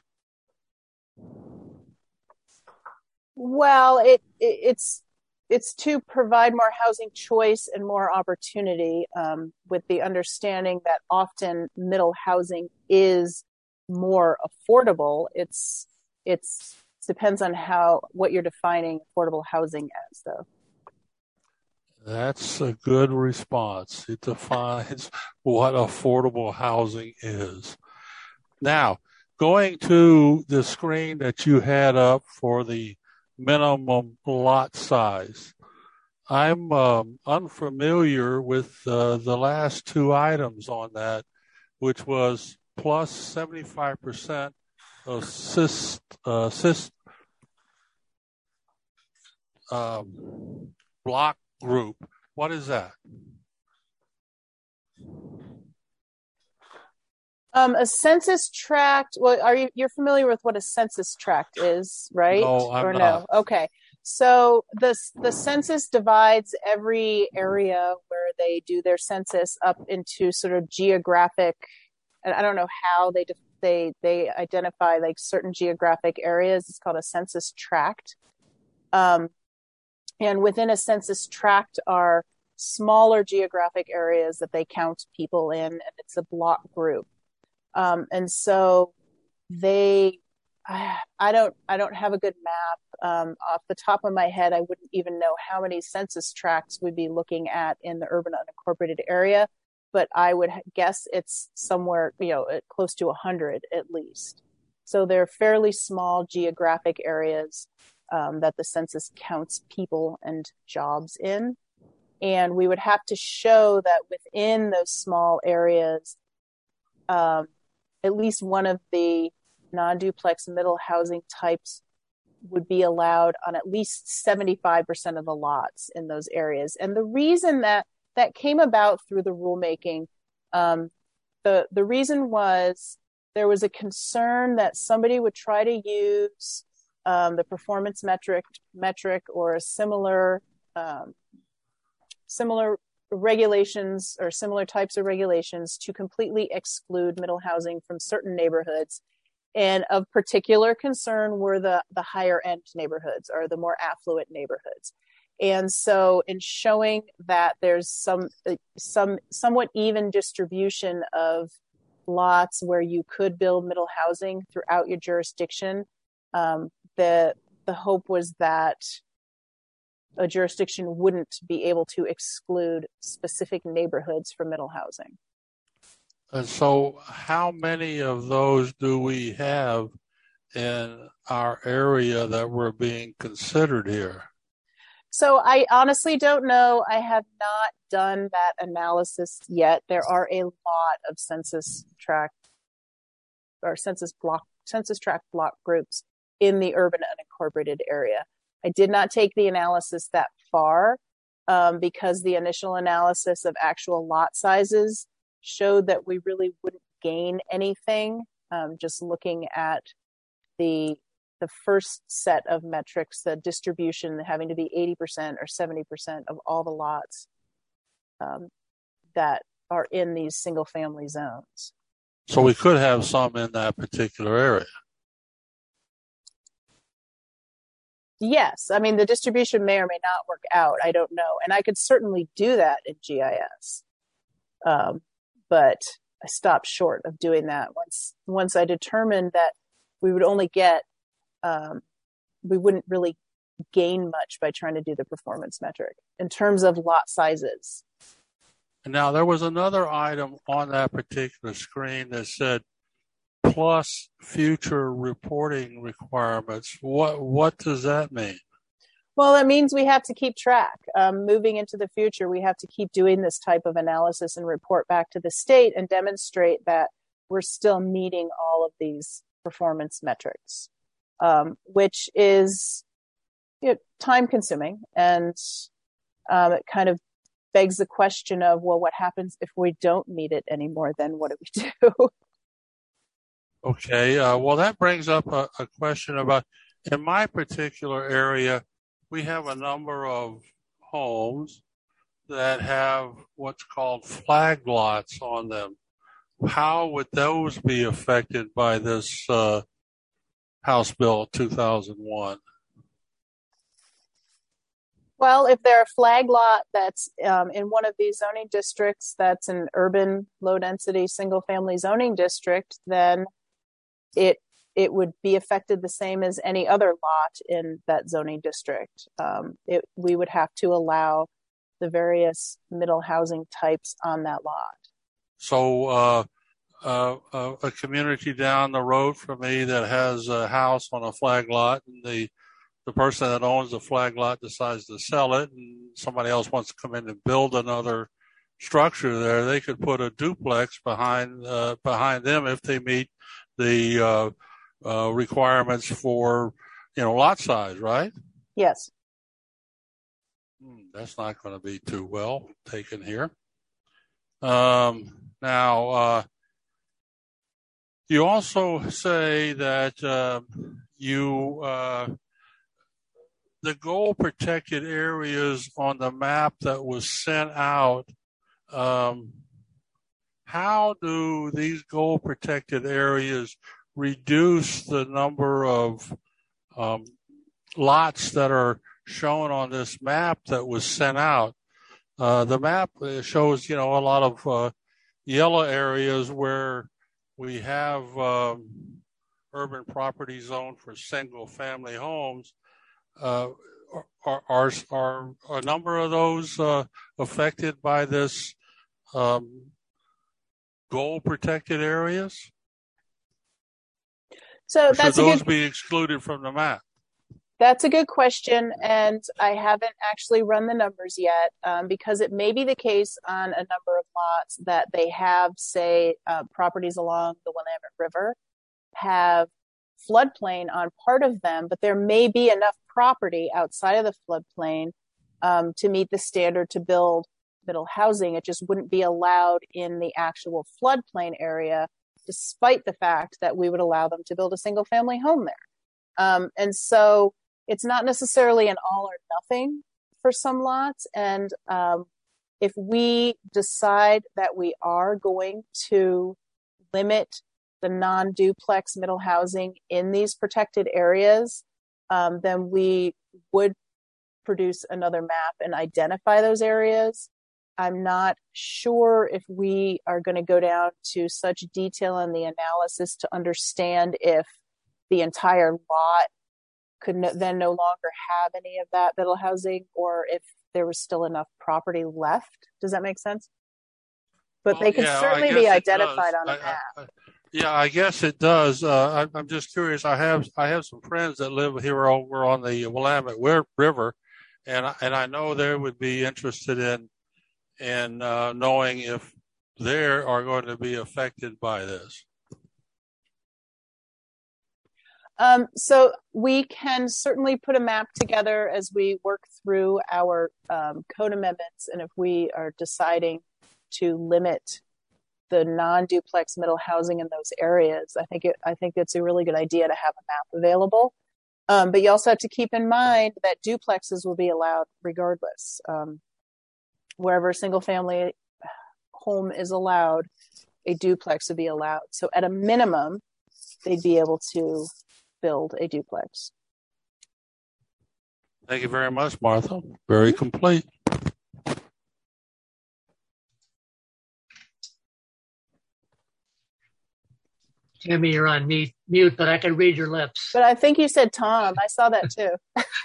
Well, it's to provide more housing choice and more opportunity, with the understanding that often middle housing is more affordable. It's depends on what you're defining affordable housing as, though. That's a good response. It defines what affordable housing is. Now, going to the screen that you had up for the minimum lot size, I'm unfamiliar with the last two items on that, which was plus 75% of block group. What is that? A census tract. Well, you're familiar with what a census tract is, right? No, I'm or not. No? Okay. So the census divides every area where they do their census up into sort of geographic. And I don't know how they identify like certain geographic areas. It's called a census tract. And within a census tract are smaller geographic areas that they count people in, and it's a block group. And so I don't have a good map. Off the top of my head, I wouldn't even know how many census tracts we'd be looking at in the urban unincorporated area, but I would guess it's somewhere, close to 100 at least. So they're fairly small geographic areas that the census counts people and jobs in. And we would have to show that within those small areas, at least one of the non-duplex middle housing types would be allowed on at least 75% of the lots in those areas. And the reason that came about through the rulemaking, the reason was there was a concern that somebody would try to use the performance metric or a similar regulations or similar types of regulations to completely exclude middle housing from certain neighborhoods. And of particular concern were the higher end neighborhoods or the more affluent neighborhoods. And so in showing that there's some somewhat even distribution of lots where you could build middle housing throughout your jurisdiction, the hope was that a jurisdiction wouldn't be able to exclude specific neighborhoods from middle housing. And so how many of those do we have in our area that were being considered here? So I honestly don't know. I have not done that analysis yet. There are a lot of census tract block groups in the urban unincorporated area. I did not take the analysis that far because the initial analysis of actual lot sizes showed that we really wouldn't gain anything just looking at the first set of metrics, the distribution having to be 80% or 70% of all the lots that are in these single family zones. So we could have some in that particular area. Yes. I mean, the distribution may or may not work out. I don't know. And I could certainly do that in GIS. But I stopped short of doing that once I determined that we would only get, we wouldn't really gain much by trying to do the performance metric in terms of lot sizes. Now, there was another item on that particular screen that said plus future reporting requirements. What does that mean? Well, it means we have to keep track. Moving into the future, we have to keep doing this type of analysis and report back to the state and demonstrate that we're still meeting all of these performance metrics, which is time consuming. And it kind of begs the question of, well, what happens if we don't meet it anymore? Then what do we do? Okay. Well, that brings up a question about, in my particular area, we have a number of homes that have what's called flag lots on them. How would those be affected by this House Bill 2001? Well, if they're a flag lot that's in one of these zoning districts, that's an urban, low-density, single-family zoning district, then it would be affected the same as any other lot in that zoning district. We would have to allow the various middle housing types on that lot. So a community down the road from me that has a house on a flag lot, and the person that owns the flag lot decides to sell it, and somebody else wants to come in and build another structure there, they could put a duplex behind them if they meet the requirements for, lot size, right? Yes. That's not going to be too well taken here. Now, you also say that the goal protected areas on the map that was sent out, how do these goal protected areas reduce the number of lots that are shown on this map that was sent out? The map shows, a lot of yellow areas where we have urban property zone for single family homes. Are a number of those affected by this goal protected areas? So should those be excluded from the map? That's a good question, and I haven't actually run the numbers yet because it may be the case on a number of lots that they have, say, properties along the Willamette River have floodplain on part of them, but there may be enough property outside of the floodplain to meet the standard to build middle housing. It just wouldn't be allowed in the actual floodplain area, despite the fact that we would allow them to build a single family home there. And so it's not necessarily an all or nothing for some lots. And if we decide that we are going to limit the non-duplex middle housing in these protected areas, then we would produce another map and identify those areas. I'm not sure if we are going to go down to such detail in the analysis to understand if the entire lot could then no longer have any of that middle housing, or if there was still enough property left. Does that make sense? But they can certainly be identified on a map. Yeah, I guess it does. I'm just curious. I have some friends that live here over on the Willamette River, and I know they would be interested in knowing if they are going to be affected by this. So we can certainly put a map together as we work through our code amendments, and if we are deciding to limit the non-duplex middle housing in those areas, I think it's a really good idea to have a map available. But you also have to keep in mind that duplexes will be allowed regardless. Wherever a single family home is allowed, a duplex would be allowed. So at a minimum, they'd be able to build a duplex. Thank you very much, Martha. Very complete. Tammy, you're on mute, but I can read your lips. But I think you said Tom. I saw that too.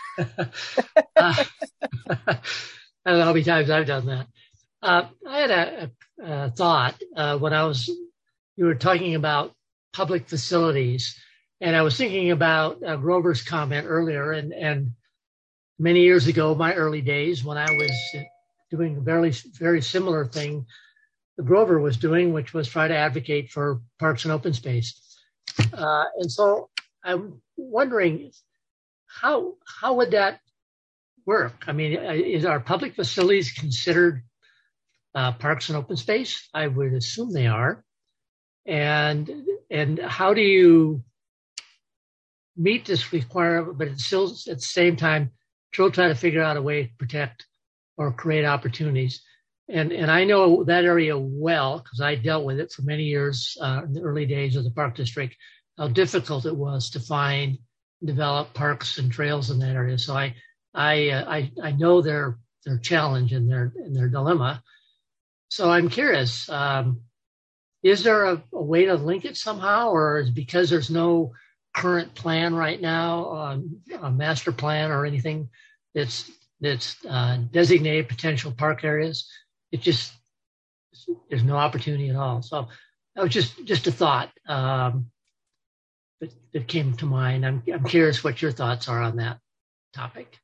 I don't know how many times I've done that. I had a thought when you were talking about public facilities, and I was thinking about Grover's comment earlier, and many years ago, my early days when I was doing a very similar thing Grover was doing, which was try to advocate for parks and open space. And so I'm wondering how would that work? I mean, is our public facilities considered parks and open space? I would assume they are. And how do you meet this requirement, but still at the same time still try to figure out a way to protect or create opportunities? And I know that area well because I dealt with it for many years in the early days of the Park District, how difficult it was to find, develop parks and trails in that area. So I know their challenge and their dilemma. So I'm curious, is there a way to link it somehow, or is because there's no current plan right now, a master plan or anything that's designated potential park areas? There's no opportunity at all. So that was just a thought that came to mind. I'm curious what your thoughts are on that topic.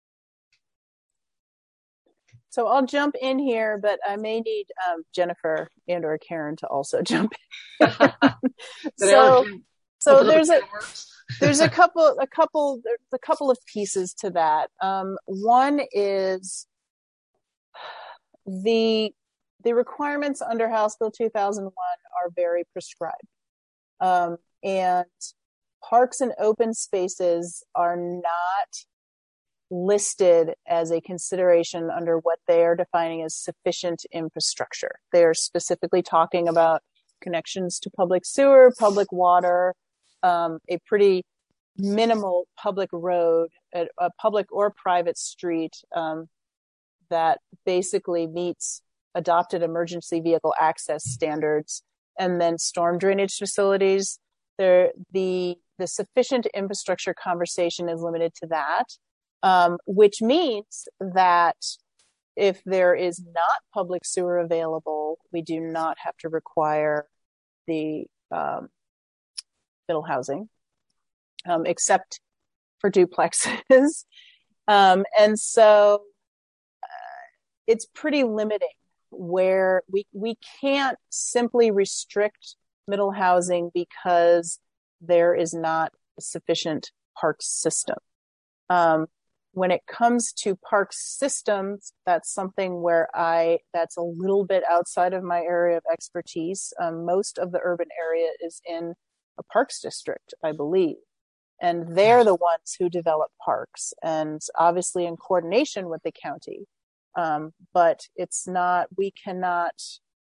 So I'll jump in here, but I may need Jennifer and or Karen to also jump in. So there's a couple of pieces to that. One is the requirements under House Bill 2001 are very prescribed. And parks and open spaces are not listed as a consideration under what they are defining as sufficient infrastructure. They are specifically talking about connections to public sewer, public water, a pretty minimal public road, a public or private street that basically meets adopted emergency vehicle access standards, and then storm drainage facilities. The sufficient infrastructure conversation is limited to that, which means that if there is not public sewer available, we do not have to require the middle housing, except for duplexes. And so it's pretty limiting where we can't simply restrict middle housing because there is not a sufficient park system. When it comes to park systems, that's something where that's a little bit outside of my area of expertise. Most of the urban area is in a parks district, I believe. And they're the ones who develop parks, and obviously in coordination with the county. But we cannot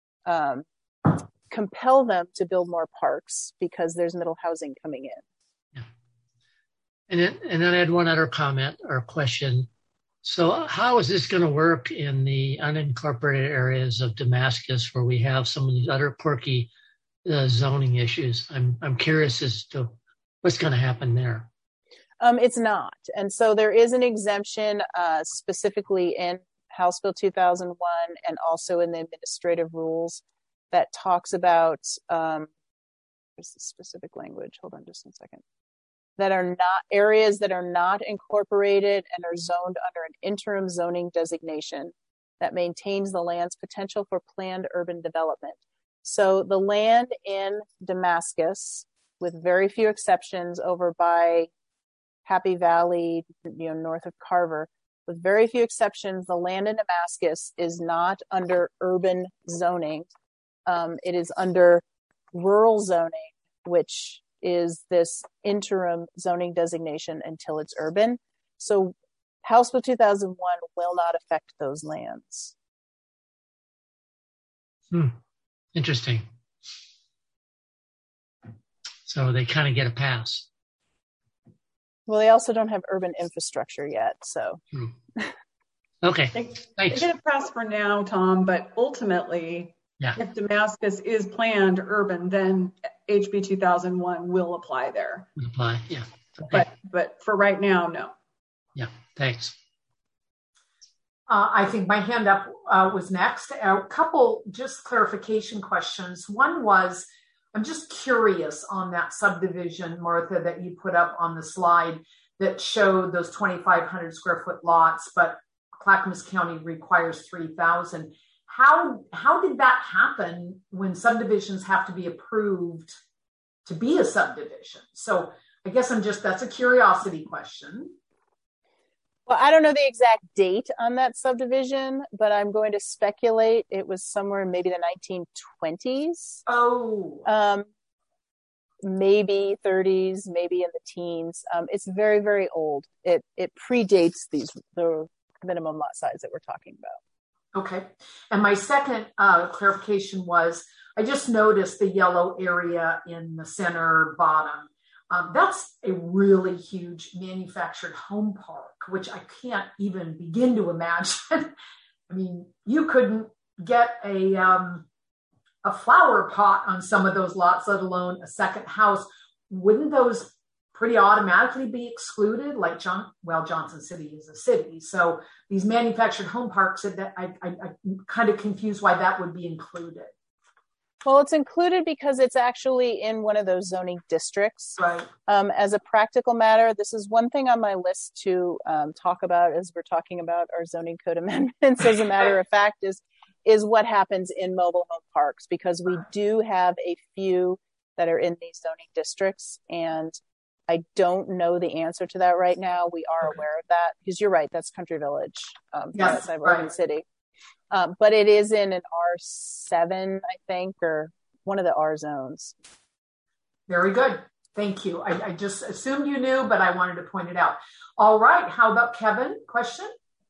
compel them to build more parks because there's middle housing coming in. Yeah. And then I had one other comment or question. So how is this going to work in the unincorporated areas of Damascus where we have some of these other quirky zoning issues? I'm curious as to what's going to happen there. It's not. And so there is an exemption specifically in House Bill 2001 and also in the administrative rules that talks about, where's the specific language? Hold on just a second. That are not areas that are not incorporated and are zoned under an interim zoning designation that maintains the land's potential for planned urban development. So the land in Damascus, with very few exceptions over by Happy Valley, north of Carver, with very few exceptions, the land in Damascus is not under urban zoning. It is under rural zoning, which is this interim zoning designation until it's urban. So House Bill 2001 will not affect those lands. Interesting. So they kind of get a pass. Well, they also don't have urban infrastructure yet, so. Okay, They thanks. get a pass for now, Tom, but ultimately, if Damascus is planned urban, then HB 2001 will apply there. Apply, yeah. Okay. But for right now, no. Yeah, thanks. I think my hand up was next. A couple just clarification questions. One was, I'm just curious on that subdivision, Martha, that you put up on the slide that showed those 2,500 square foot lots, but Clackamas County requires 3,000. How did that happen when subdivisions have to be approved to be a subdivision? So I guess that's a curiosity question. Well, I don't know the exact date on that subdivision, but I'm going to speculate it was somewhere in maybe the 1920s. Oh. Maybe 30s, maybe in the teens. It's very, very old. It predates the minimum lot size that we're talking about. Okay. And my second clarification was, I just noticed the yellow area in the center bottom. That's a really huge manufactured home park, which I can't even begin to imagine. I mean, you couldn't get a flower pot on some of those lots, let alone a second house. Wouldn't those pretty automatically be excluded? Like Johnson City is a city. So these manufactured home parks, I'm kind of confused why that would be included. Well, it's included because it's actually in one of those zoning districts. Right. As a practical matter, this is one thing on my list to talk about as we're talking about our zoning code amendments. As a matter of fact, is what happens in mobile home parks, because we do have a few that are in these zoning districts, and I don't know the answer to that right now. We are aware of that because you're right, that's Country Village, outside of Oregon City. But it is in an R7, I think, or one of the R zones. Very good. Thank you. I just assumed you knew, but I wanted to point it out. All right. How about Kevin? Question?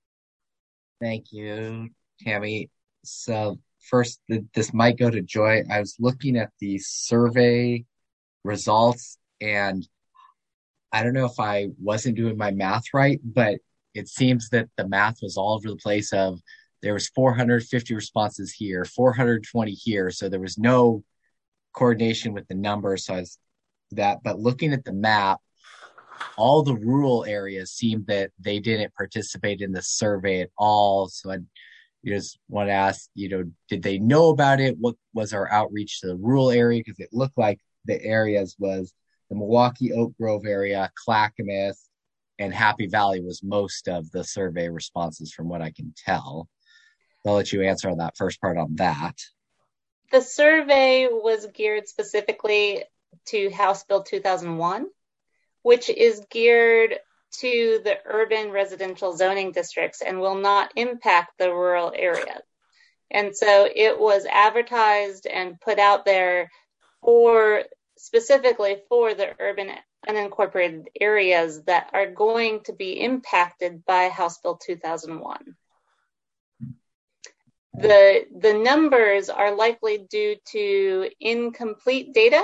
Thank you, Tammy. So first, this might go to Joy. I was looking at the survey results, and I don't know if I wasn't doing my math right, but it seems that the math was all over the place. There was 450 responses here, 420 here. So there was no coordination with the numbers. But looking at the map, all the rural areas seemed that they didn't participate in the survey at all. So I just want to ask, did they know about it? What was our outreach to the rural area? Because it looked like the areas was the Milwaukee Oak Grove area, Clackamas, and Happy Valley was most of the survey responses from what I can tell. I'll let you answer on that first part on that. The survey was geared specifically to House Bill 2001, which is geared to the urban residential zoning districts and will not impact the rural area. And so it was advertised and put out there specifically for the urban unincorporated areas that are going to be impacted by House Bill 2001. The numbers are likely due to incomplete data.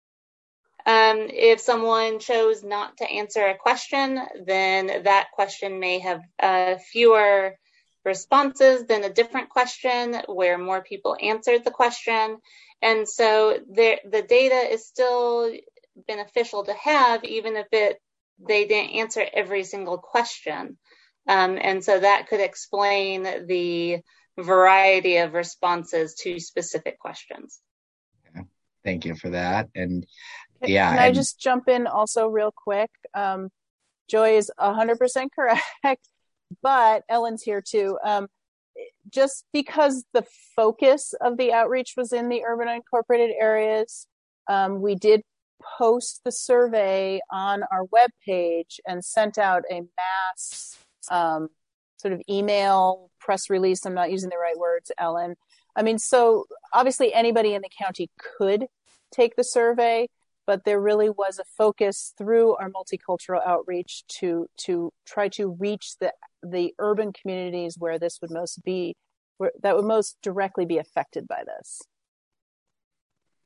If someone chose not to answer a question, then that question may have fewer responses than a different question where more people answered the question. And so the data is still beneficial to have, even if they didn't answer every single question. And so that could explain the variety of responses to specific questions. Okay. Thank you for that. And Can I just jump in also real quick? Joy is 100% correct, but Ellen's here too. Just because the focus of the outreach was in the urban unincorporated areas, we did post the survey on our webpage and sent out a mass sort of email press release. I'm not using the right words, Ellen. I mean, so obviously anybody in the county could take the survey, but there really was a focus through our multicultural outreach to try to reach the urban communities where this would most directly be affected by this.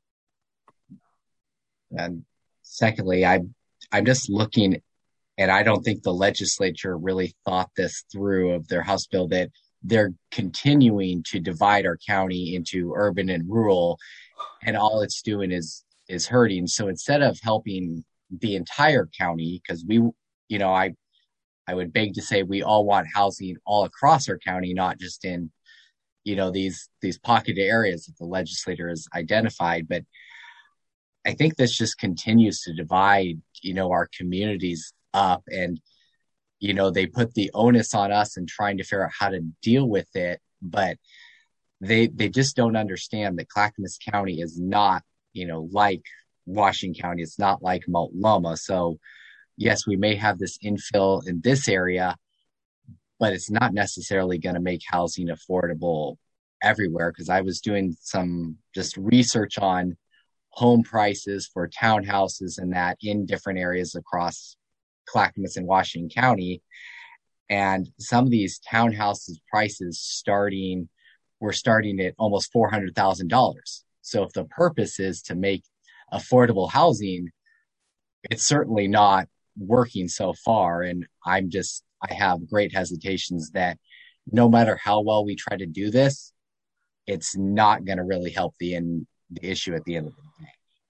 And secondly, I'm just looking, and I don't think the legislature really thought this through of their House bill, that they're continuing to divide our county into urban and rural, and all it's doing is hurting. So instead of helping the entire county, because I would beg to say we all want housing all across our county, not just in, these pocketed areas that the legislature has identified. But I think this just continues to divide, our communities up, and, they put the onus on us and trying to figure out how to deal with it. But they just don't understand that Clackamas County is not, like Washington County. It's not like Multnomah. So yes, we may have this infill in this area, but it's not necessarily going to make housing affordable everywhere. Because I was doing some just research on home prices for townhouses and that in different areas across Clackamas and Washington County. And some of these townhouses prices were starting at almost $400,000. So if the purpose is to make affordable housing, it's certainly not working so far. And I have great hesitations that no matter how well we try to do this, it's not going to really help the issue at the end of the day.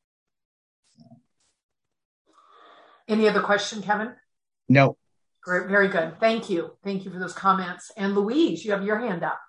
Any other question, Kevin? No. Great, very good. Thank you. Thank you for those comments. And Louise, you have your hand up.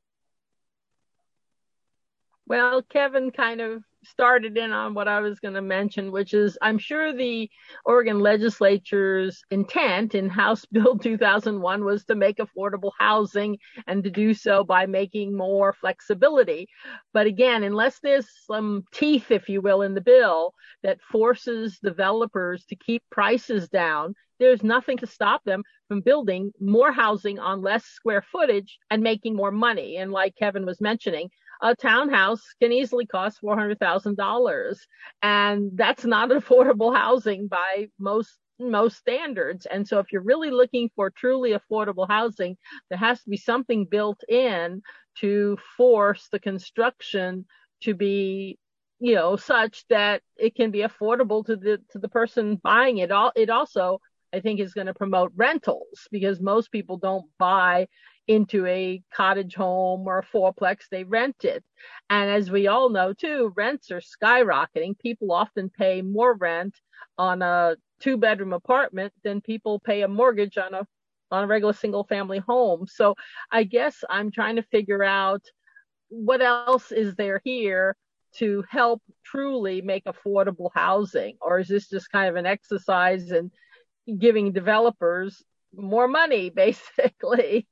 Well, Kevin kind of started in on what I was going to mention, which is I'm sure the Oregon legislature's intent in House Bill 2001 was to make affordable housing and to do so by making more flexibility. But again, unless there's some teeth, if you will, in the bill that forces developers to keep prices down, there's nothing to stop them from building more housing on less square footage and making more money. And like Kevin was mentioning, a townhouse can easily cost $400,000, and that's not affordable housing by most standards. And so if you're really looking for truly affordable housing, there has to be something built in to force the construction to be, such that it can be affordable to the person buying it. It also, I think, is going to promote rentals, because most people don't buy into a cottage home or a fourplex, they rent it. And as we all know too, rents are skyrocketing. People often pay more rent on a 2-bedroom apartment than people pay a mortgage on a regular single family home. So I guess I'm trying to figure out what else is there here to help truly make affordable housing, or is this just kind of an exercise in giving developers more money, basically?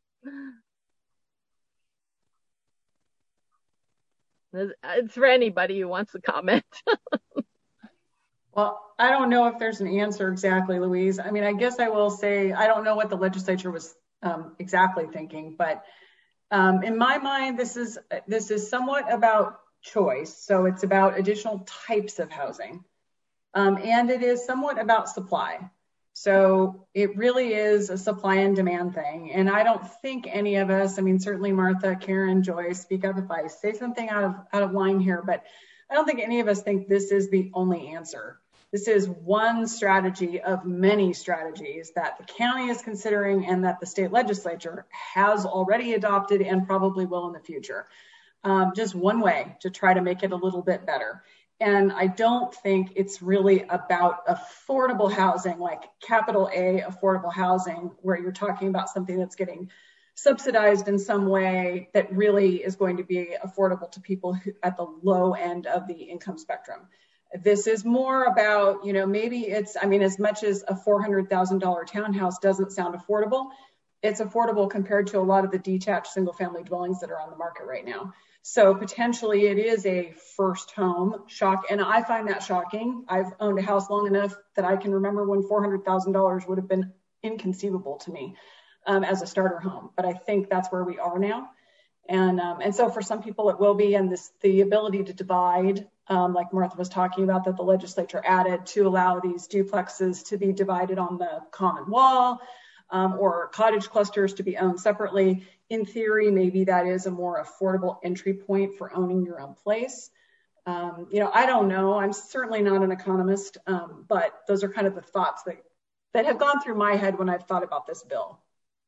It's for anybody who wants to comment. Well, I don't know if there's an answer exactly, Louise. I mean, I guess I will say I don't know what the legislature was exactly thinking, but in my mind, this is somewhat about choice. So it's about additional types of housing, and it is somewhat about supply. So it really is a supply and demand thing. And I don't think any of us, I mean, certainly Martha, Karen, Joy, speak up if I say something out of line here, but I don't think any of us think this is the only answer. This is one strategy of many strategies that the county is considering and that the state legislature has already adopted and probably will in the future. Just one way to try to make it a little bit better. And I don't think it's really about affordable housing, like capital A affordable housing, where you're talking about something that's getting subsidized in some way that really is going to be affordable to people at the low end of the income spectrum. This is more about, maybe it's, as much as a $400,000 townhouse doesn't sound affordable, it's affordable compared to a lot of the detached single family dwellings that are on the market right now. So potentially it is a first home shock. And I find that shocking. I've owned a house long enough that I can remember when $400,000 would have been inconceivable to me as a starter home. But I think that's where we are now. And so for some people it will be, and the ability to divide, like Martha was talking about, that the legislature added to allow these duplexes to be divided on the common wall, or cottage clusters to be owned separately. In theory, maybe that is a more affordable entry point for owning your own place. I don't know. I'm certainly not an economist, but those are kind of the thoughts that have gone through my head when I've thought about this bill.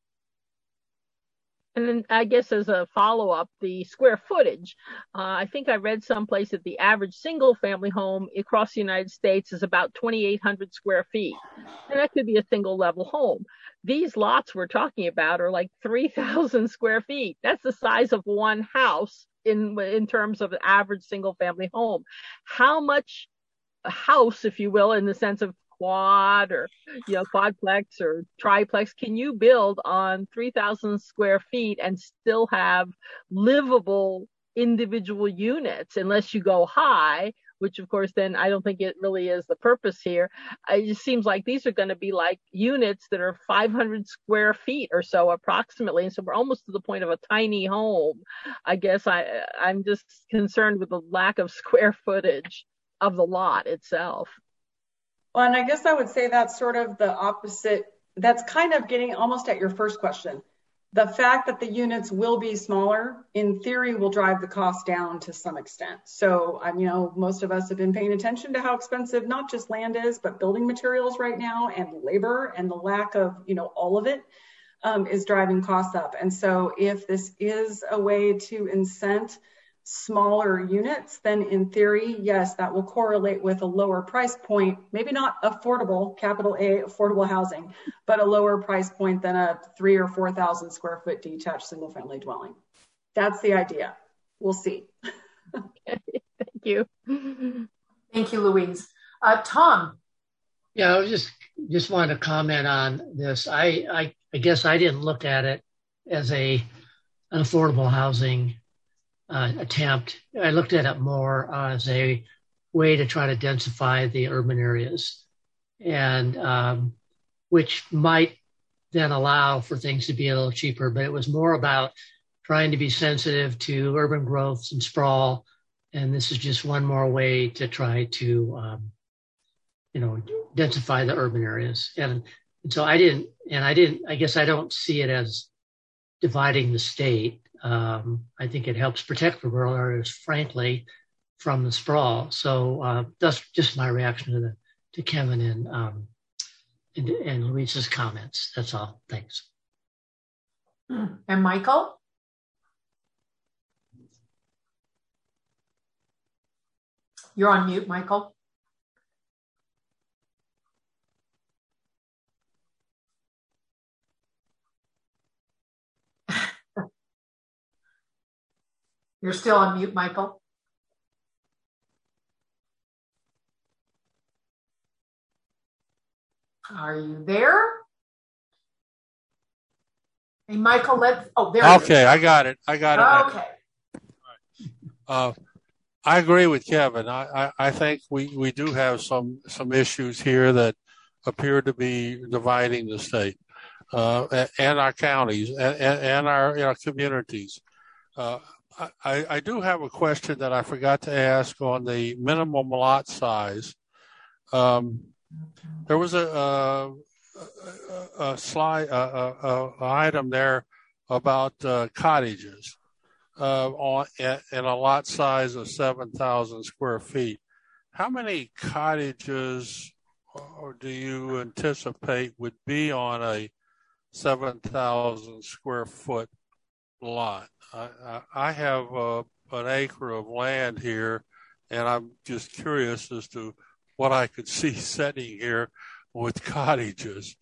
And then I guess as a follow-up, the square footage. I think I read someplace that the average single-family home across the United States is about 2,800 square feet. And that could be a single-level home. These lots we're talking about are like 3,000 square feet. That's the size of one house in terms of an average single-family home. How much a house, if you will, in the sense of quad or quadplex or triplex can you build on 3,000 square feet and still have livable individual units, unless you go high, which of course then I don't think it really is the purpose here. It just seems like these are going to be like units that are 500 square feet or so approximately, and so we're almost to the point of a tiny home. I guess I'm just concerned with the lack of square footage of the lot itself. Well, and I guess I would say that's sort of the opposite. That's kind of getting almost at your first question. The fact that the units will be smaller, in theory, will drive the cost down to some extent. So, most of us have been paying attention to how expensive not just land is, but building materials right now, and labor, and the lack of, all of it is driving costs up. And so if this is a way to incent smaller units, then in theory, yes, that will correlate with a lower price point, maybe not affordable, capital A, affordable housing, but a lower price point than a 3,000 or 4,000 square foot detached single family dwelling. That's the idea. We'll see. Thank you. Thank you, Louise. Tom. Yeah, I was just wanted to comment on this. I guess I didn't look at it as an affordable housing attempt. I looked at it more as a way to try to densify the urban areas, and which might then allow for things to be a little cheaper. But it was more about trying to be sensitive to urban growth and sprawl, and this is just one more way to try to densify the urban areas. And so I guess I don't see it as dividing the state. I think it helps protect the rural areas, frankly, from the sprawl. So that's just my reaction to Kevin and Louise's comments. That's all. Thanks. And Michael? You're on mute, Michael. You're still on mute, Michael. Are you there? Hey, Michael, there okay, I got it. Okay. I agree with Kevin. I think we do have some issues here that appear to be dividing the state and our counties and our communities. I do have a question that I forgot to ask on the minimum lot size. There was a slide, item there about cottages in a lot size of 7,000 square feet. How many cottages do you anticipate would be on a 7,000 square foot lot? I have an acre of land here, and I'm just curious as to what I could see setting here with cottages.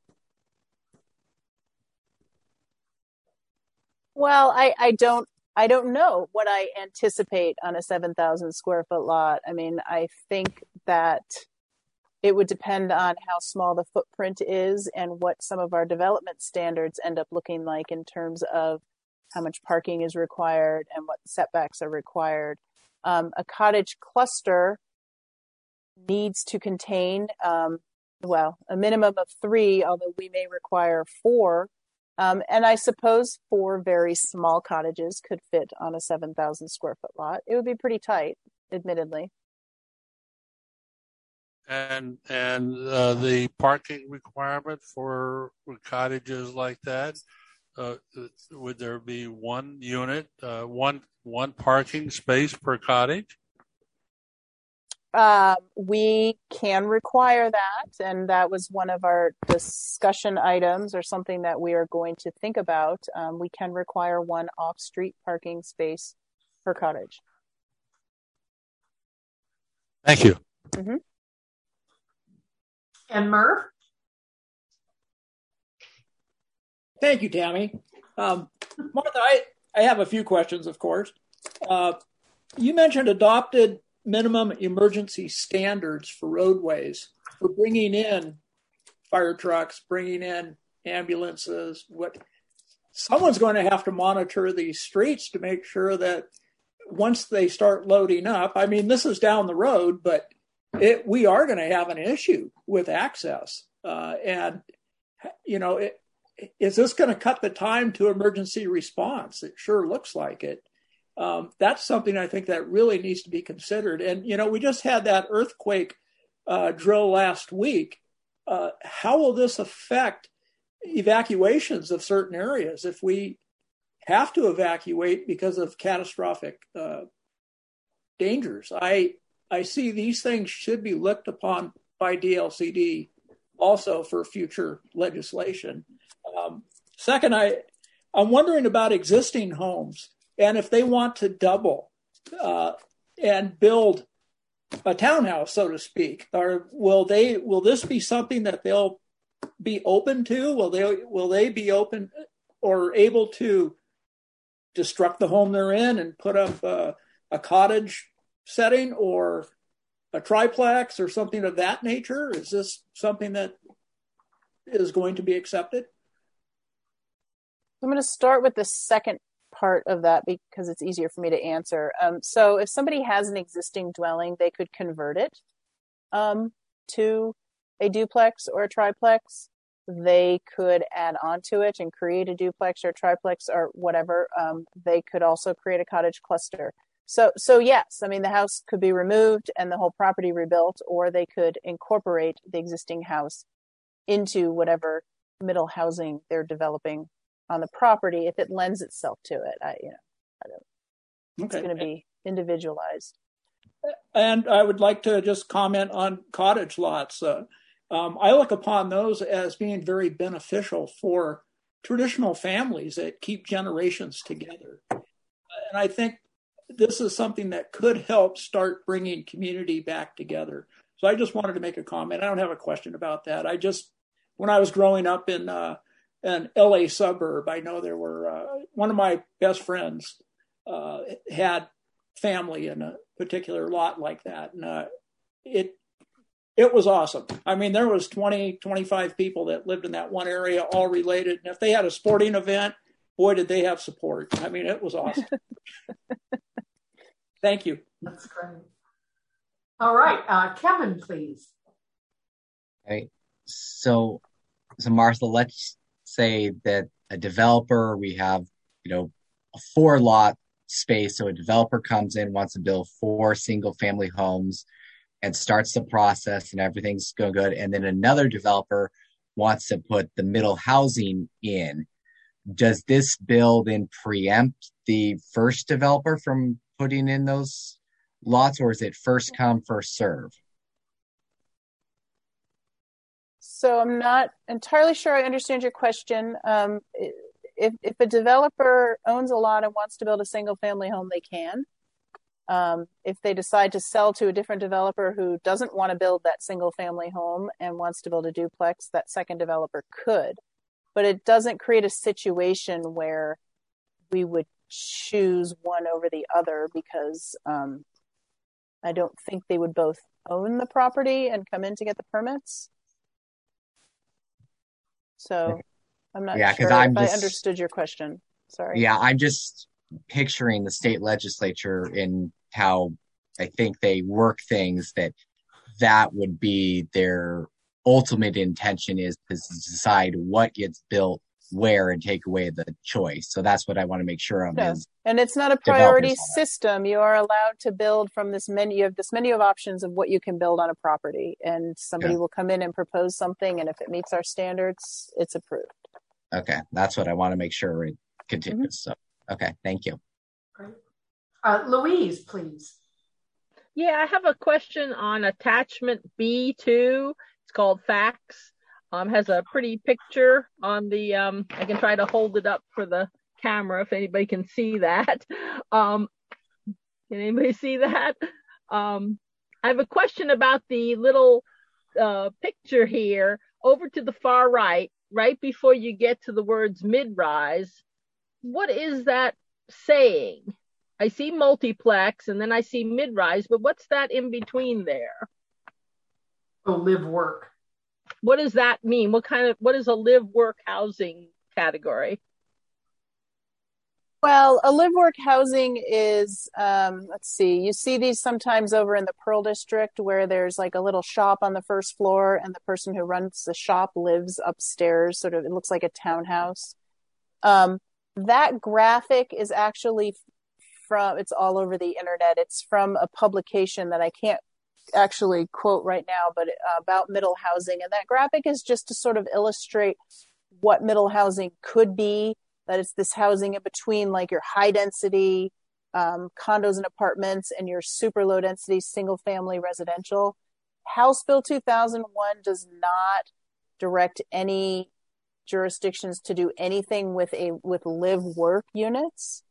Well, I don't know what I anticipate on a 7,000 square foot lot. I mean, I think that it would depend on how small the footprint is and what some of our development standards end up looking like in terms of how much parking is required and what setbacks are required. A cottage cluster needs to contain, a minimum of 3, although we may require 4. And I suppose 4 very small cottages could fit on a 7,000 square foot lot. It would be pretty tight, admittedly. And the parking requirement for cottages like that, would there be one unit, one parking space per cottage? We can require that, and that was one of our discussion items or something that we are going to think about. We can require one off-street parking space per cottage. Thank you. Mm-hmm. And Murph? Thank you, Tammy. Martha, I have a few questions, of course. You mentioned adopted minimum emergency standards for roadways, for bringing in fire trucks, bringing in ambulances. Someone's going to have to monitor these streets to make sure that once they start loading up, I mean, this is down the road, but we are going to have an issue with access. And, you know, is this going to cut the time to emergency response? It sure looks like it. That's something I think that really needs to be considered. And, you know, we just had that earthquake drill last week. How will this affect evacuations of certain areas if we have to evacuate because of catastrophic dangers? I see these things should be looked upon by DLCD also for future legislation. Second, I'm wondering about existing homes. And if they want to double and build a townhouse, so to speak, or will this be something that they'll be open to? Will they be open or able to destruct the home they're in and put up a cottage setting or a triplex or something of that nature? Is this something that is going to be accepted? I'm going to start with the second part of that because it's easier for me to answer. So if somebody has an existing dwelling, they could convert it to a duplex or a triplex. They could add on to it and create a duplex or triplex or whatever. They could also create a cottage cluster. So yes, I mean, the house could be removed and the whole property rebuilt, or they could incorporate the existing house into whatever middle housing they're developing on the property if it lends itself to it. It's going to be individualized. And I would like to just comment on cottage lots. I look upon those as being very beneficial for traditional families that keep generations together. And I think this is something that could help start bringing community back together. So I just wanted to make a comment. I don't have a question about that. When I was growing up in an LA suburb, I know there were, one of my best friends had family in a particular lot like that. And it was awesome. I mean, there was 20, 25 people that lived in that one area, all related. And if they had a sporting event, boy, did they have support. I mean, it was awesome. Thank you. That's great. All right. Kevin, please. Okay. So Martha, let's say that a developer, we have, a 4-lot space. So a developer comes in, wants to build 4 single family homes and starts the process and everything's going good. And then another developer wants to put the middle housing in. Does this bill then preempt the first developer from putting in those lots, or is it first come, first serve? So I'm not entirely sure I understand your question. If a developer owns a lot and wants to build a single family home, they can. If they decide to sell to a different developer who doesn't want to build that single family home and wants to build a duplex, that second developer could. But it doesn't create a situation where we would choose one over the other because I don't think they would both own the property and come in to get the permits. So I'm not sure if I understood your question. Sorry. Yeah, I'm just picturing the state legislature in how I think they work things, that would be their ultimate intention, is to decide what gets built where and take away the choice. So that's what I want to make sure of. No. And it's not a priority system. You are allowed to build from this menu. You have this menu of options of what you can build on a property, and somebody will come in and propose something, and if it meets our standards, it's approved. Okay, that's what I want to make sure it continues. So, okay, thank you. Great. Louise, please. Yeah, I have a question on attachment B2. It's called facts. Has a pretty picture on the, I can try to hold it up for the camera if anybody can see that. Can anybody see that? I have a question about the little picture here over to the far right before you get to the words mid-rise. What is that saying? I see multiplex and then I see mid-rise, but what's that in between there? Oh, live work. What does that mean? What is a live work housing category? Well, a live work housing is, let's see, you see these sometimes over in the Pearl District where there's like a little shop on the first floor and the person who runs the shop lives upstairs, sort of, it looks like a townhouse. That graphic is actually it's all over the internet. It's from a publication that I can't actually quote right now, but about middle housing. And that graphic is just to sort of illustrate what middle housing could be, that it's this housing in between like your high density condos and apartments and your super low density single family residential. House Bill 2001 does not direct any jurisdictions to do anything with live work units.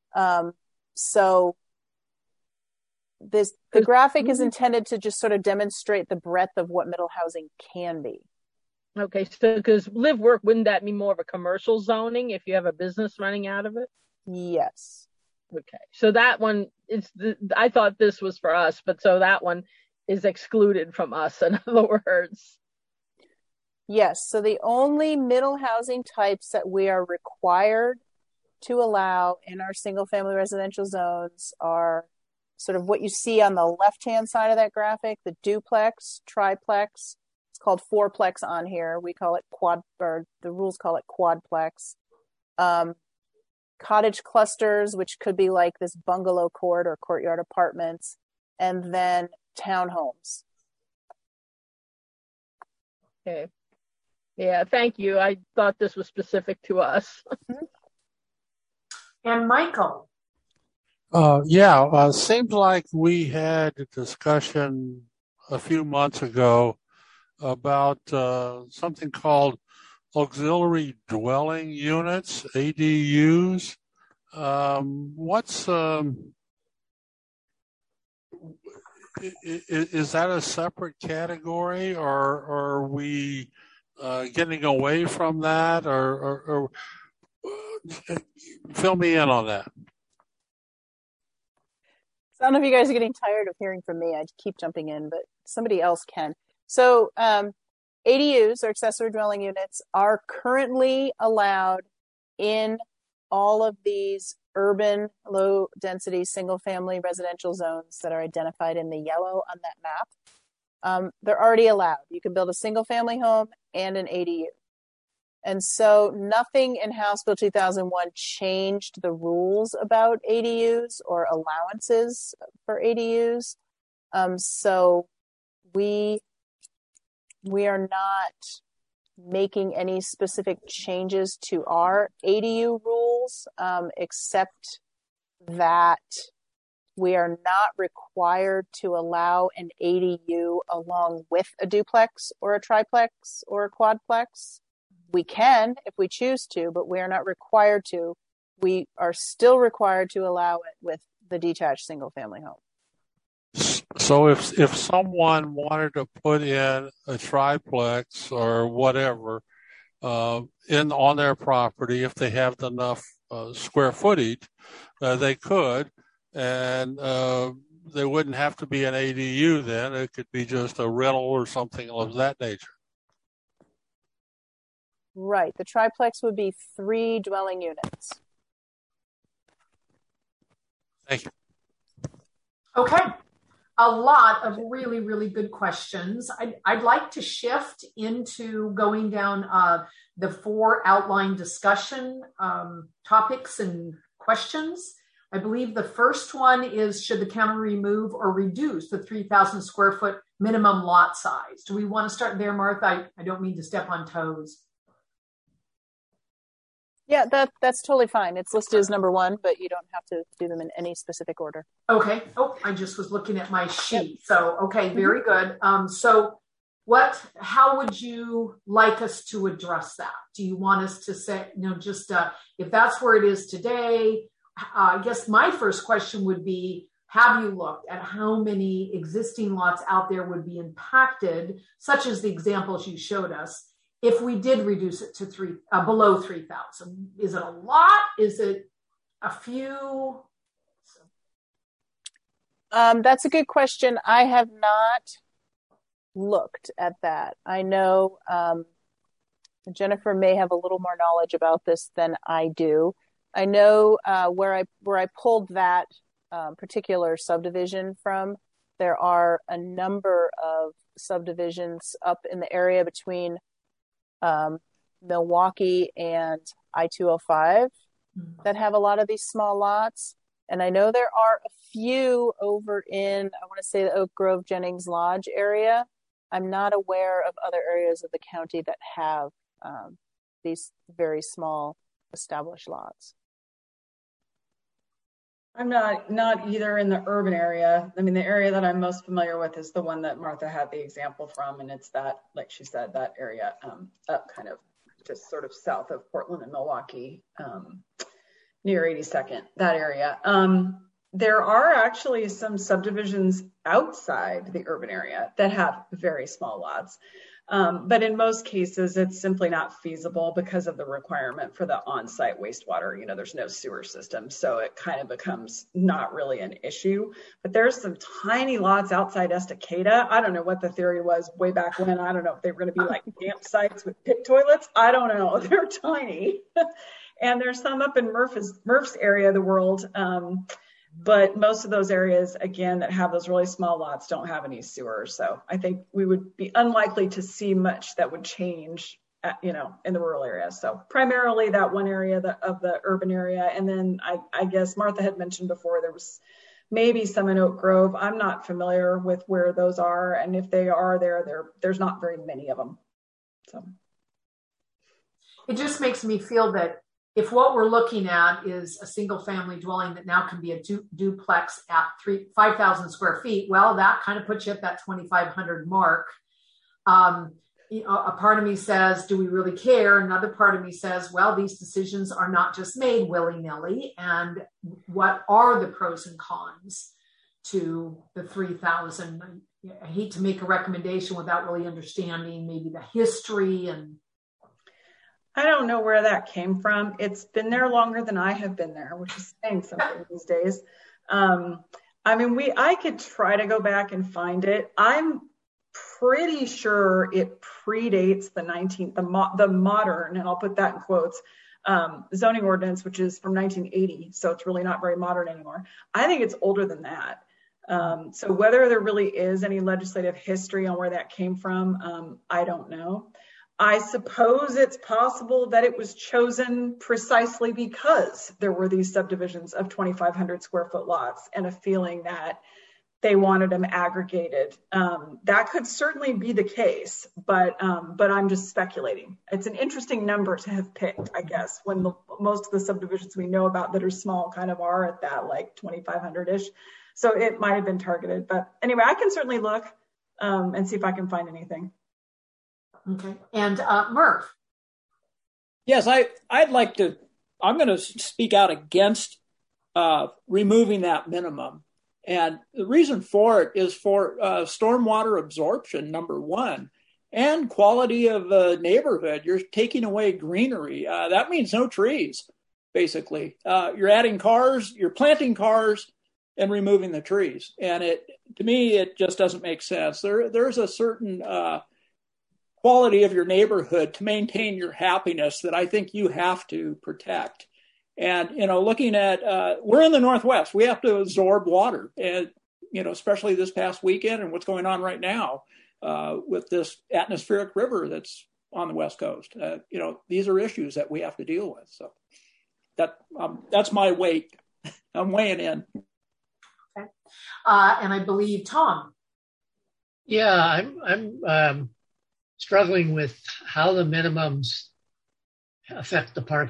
So the graphic is intended to just sort of demonstrate the breadth of what middle housing can be. Okay, so because live work, wouldn't that be more of a commercial zoning if you have a business running out of it? Yes. Okay, so that one I thought this was for us, but so that one is excluded from us, in other words. Yes, so the only middle housing types that we are required to allow in our single family residential zones are sort of what you see on the left-hand side of that graphic, the duplex, triplex. It's called fourplex on here. We call it the rules call it quadplex. Cottage clusters, which could be like this bungalow court or courtyard apartments, and then townhomes. Okay. Yeah, thank you. I thought this was specific to us. And Michael. Seems like we had a discussion a few months ago about something called auxiliary dwelling units, ADUs. Is that a separate category, or are we getting away from that, or fill me in on that? I don't know if you guys are getting tired of hearing from me. I keep jumping in, but somebody else can. So ADUs, or accessory dwelling units, are currently allowed in all of these urban, low-density, single-family residential zones that are identified in the yellow on that map. They're already allowed. You can build a single-family home and an ADU. And so nothing in House Bill 2001 changed the rules about ADUs or allowances for ADUs. So we are not making any specific changes to our ADU rules, except that we are not required to allow an ADU along with a duplex or a triplex or a quadplex. We can if we choose to, but we are not required to. We are still required to allow it with the detached single family home. So if someone wanted to put in a triplex or whatever on their property, if they have enough square footage, they could, and there wouldn't have to be an ADU then. It could be just a rental or something of that nature. Right. The triplex would be 3 dwelling units. Thank you. Okay. A lot of really, really good questions. I'd like to shift into going down the 4 outline discussion topics and questions. I believe the first one is, should the county remove or reduce the 3,000 square foot minimum lot size? Do we want to start there, Martha? I don't mean to step on toes. Yeah, that's totally fine. It's listed as number 1, but you don't have to do them in any specific order. Okay. Oh, I just was looking at my sheet. Yep. So, okay, very good. So how would you like us to address that? Do you want us to say, just if that's where it is today, I guess my first question would be, have you looked at how many existing lots out there would be impacted, such as the examples you showed us, if we did reduce it to below 3,000? Is it a lot? Is it a few? That's a good question. I have not looked at that. I know Jennifer may have a little more knowledge about this than I do. I know where I pulled that particular subdivision from, there are a number of subdivisions up in the area between Milwaukee and I-205 that have a lot of these small lots. And I know there are a few over in, I want to say, the Oak Grove Jennings Lodge area. I'm not aware of other areas of the county that have these very small established lots. I'm not either in the urban area. I mean, the area that I'm most familiar with is the one that Martha had the example from, and it's that, like she said, that area up kind of just sort of south of Portland and Milwaukee, near 82nd, that area. There are actually some subdivisions outside the urban area that have very small lots. But in most cases, it's simply not feasible because of the requirement for the on-site wastewater. There's no sewer system, so it kind of becomes not really an issue. But there's some tiny lots outside Estacada. I don't know what the theory was way back when. I don't know if they were going to be like campsites with pit toilets. I don't know. They're tiny. And there's some up in Murph's area of the world. But most of those areas, again, that have those really small lots don't have any sewers. So I think we would be unlikely to see much that would change, in the rural areas. So primarily that one area of the urban area. And then I guess Martha had mentioned before, there was maybe some in Oak Grove. I'm not familiar with where those are. And if they are there's not very many of them. So it just makes me feel that if what we're looking at is a single family dwelling that now can be a duplex at 5,000 square feet, well, that kind of puts you at that 2,500 mark. A part of me says, do we really care? Another part of me says, well, these decisions are not just made willy-nilly. And what are the pros and cons to the 3,000? I hate to make a recommendation without really understanding maybe the history and I don't know where that came from. It's been there longer than I have been there, which is saying something these days. I could try to go back and find it. I'm pretty sure it predates the modern, and I'll put that in quotes, zoning ordinance, which is from 1980. So it's really not very modern anymore. I think it's older than that. So whether there really is any legislative history on where that came from, I don't know. I suppose it's possible that it was chosen precisely because there were these subdivisions of 2,500 square foot lots and a feeling that they wanted them aggregated. That could certainly be the case, but I'm just speculating. It's an interesting number to have picked, I guess, when most of the subdivisions we know about that are small kind of are at that like 2,500-ish. So it might have been targeted. But anyway, I can certainly look and see if I can find anything. Okay. And Murph. Yes, I'm going to speak out against removing that minimum. And the reason for it is for stormwater absorption, number one, and quality of the neighborhood. You're taking away greenery. That means no trees, basically. You're adding cars, you're planting cars and removing the trees. And to me, it just doesn't make sense. There's a certain quality of your neighborhood to maintain your happiness that I think you have to protect. And, looking at, we're in the Northwest, we have to absorb water, and, especially this past weekend and what's going on right now with this atmospheric river that's on the West Coast. These are issues that we have to deal with. So that's my weight. I'm weighing in. Okay. And I believe Tom. Yeah, I'm struggling with how the minimums affect the parking.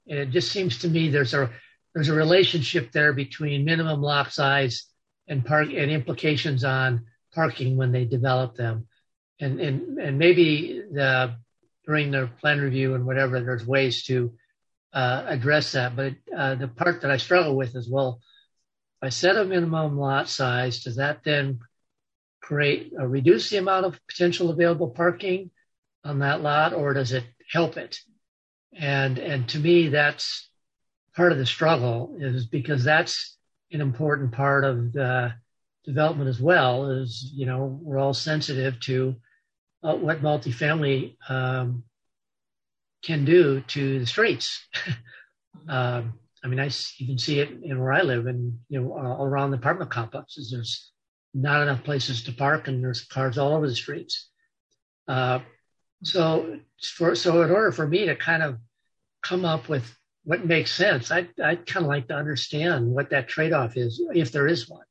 And it just seems to me there's a relationship there between minimum lot size and implications on parking when they develop them. And maybe during the plan review and whatever, there's ways to address that. But the part that I struggle with is, well, if I set a minimum lot size, does that then reduce the amount of potential available parking on that lot, or does it help it? And to me, that's part of the struggle, is because that's an important part of the development as well. Is, you know, we're all sensitive to what multifamily can do to the streets. I mean, you can see it in where I live, and all around the apartment complexes. There's not enough places to park, and there's cars all over the streets. So in order for me to kind of come up with what makes sense, I'd kind of like to understand what that trade-off is, if there is one.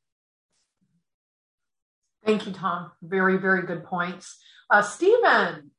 Thank you, Tom. Very, very good points. Stephen.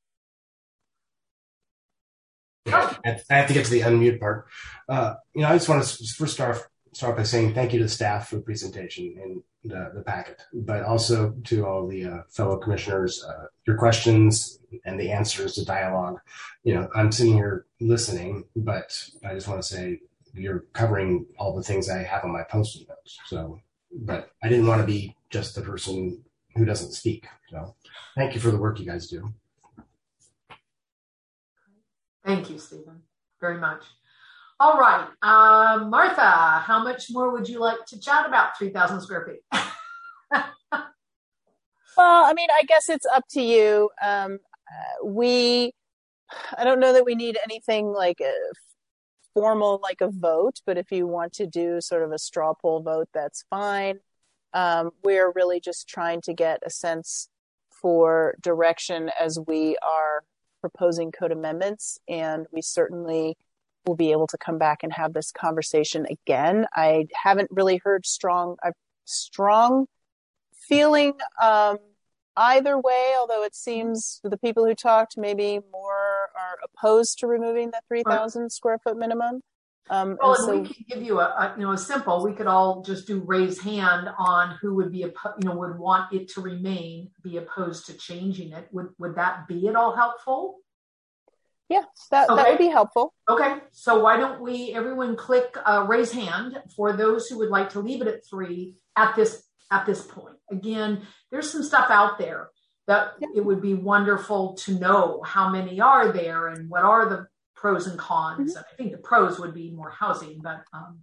Yeah, I have to get to the unmute part. I just want to first start by saying thank you to the staff for the presentation and the packet, but also to all the fellow commissioners, your questions and the answers, the dialogue. I'm sitting here listening, but I just want to say you're covering all the things I have on my Post-it notes. But I didn't want to be just the person who doesn't speak. So thank you for the work you guys do. Thank you, Stephen, very much. All right, Martha, how much more would you like to chat about 3,000 square feet? Well, I mean, I guess it's up to you. I don't know that we need anything like a formal, like a vote, but if you want to do sort of a straw poll vote, that's fine. We're really just trying to get a sense for direction as we are proposing code amendments, and we certainly will be able to come back and have this conversation again. I haven't really heard strong feeling either way, although it seems the people who talked maybe more are opposed to removing the 3,000 square foot minimum. Well, and we could give you a simple, we could all just do raise hand on who would be, would want it to remain, be opposed to changing it. Would that be at all helpful? Yeah, that would be helpful. Okay, so why don't we, everyone click raise hand for those who would like to leave it at 3 at this point. Again, there's some stuff out there that it would be wonderful to know how many are there and what are the pros and cons. Mm-hmm. I think the pros would be more housing, but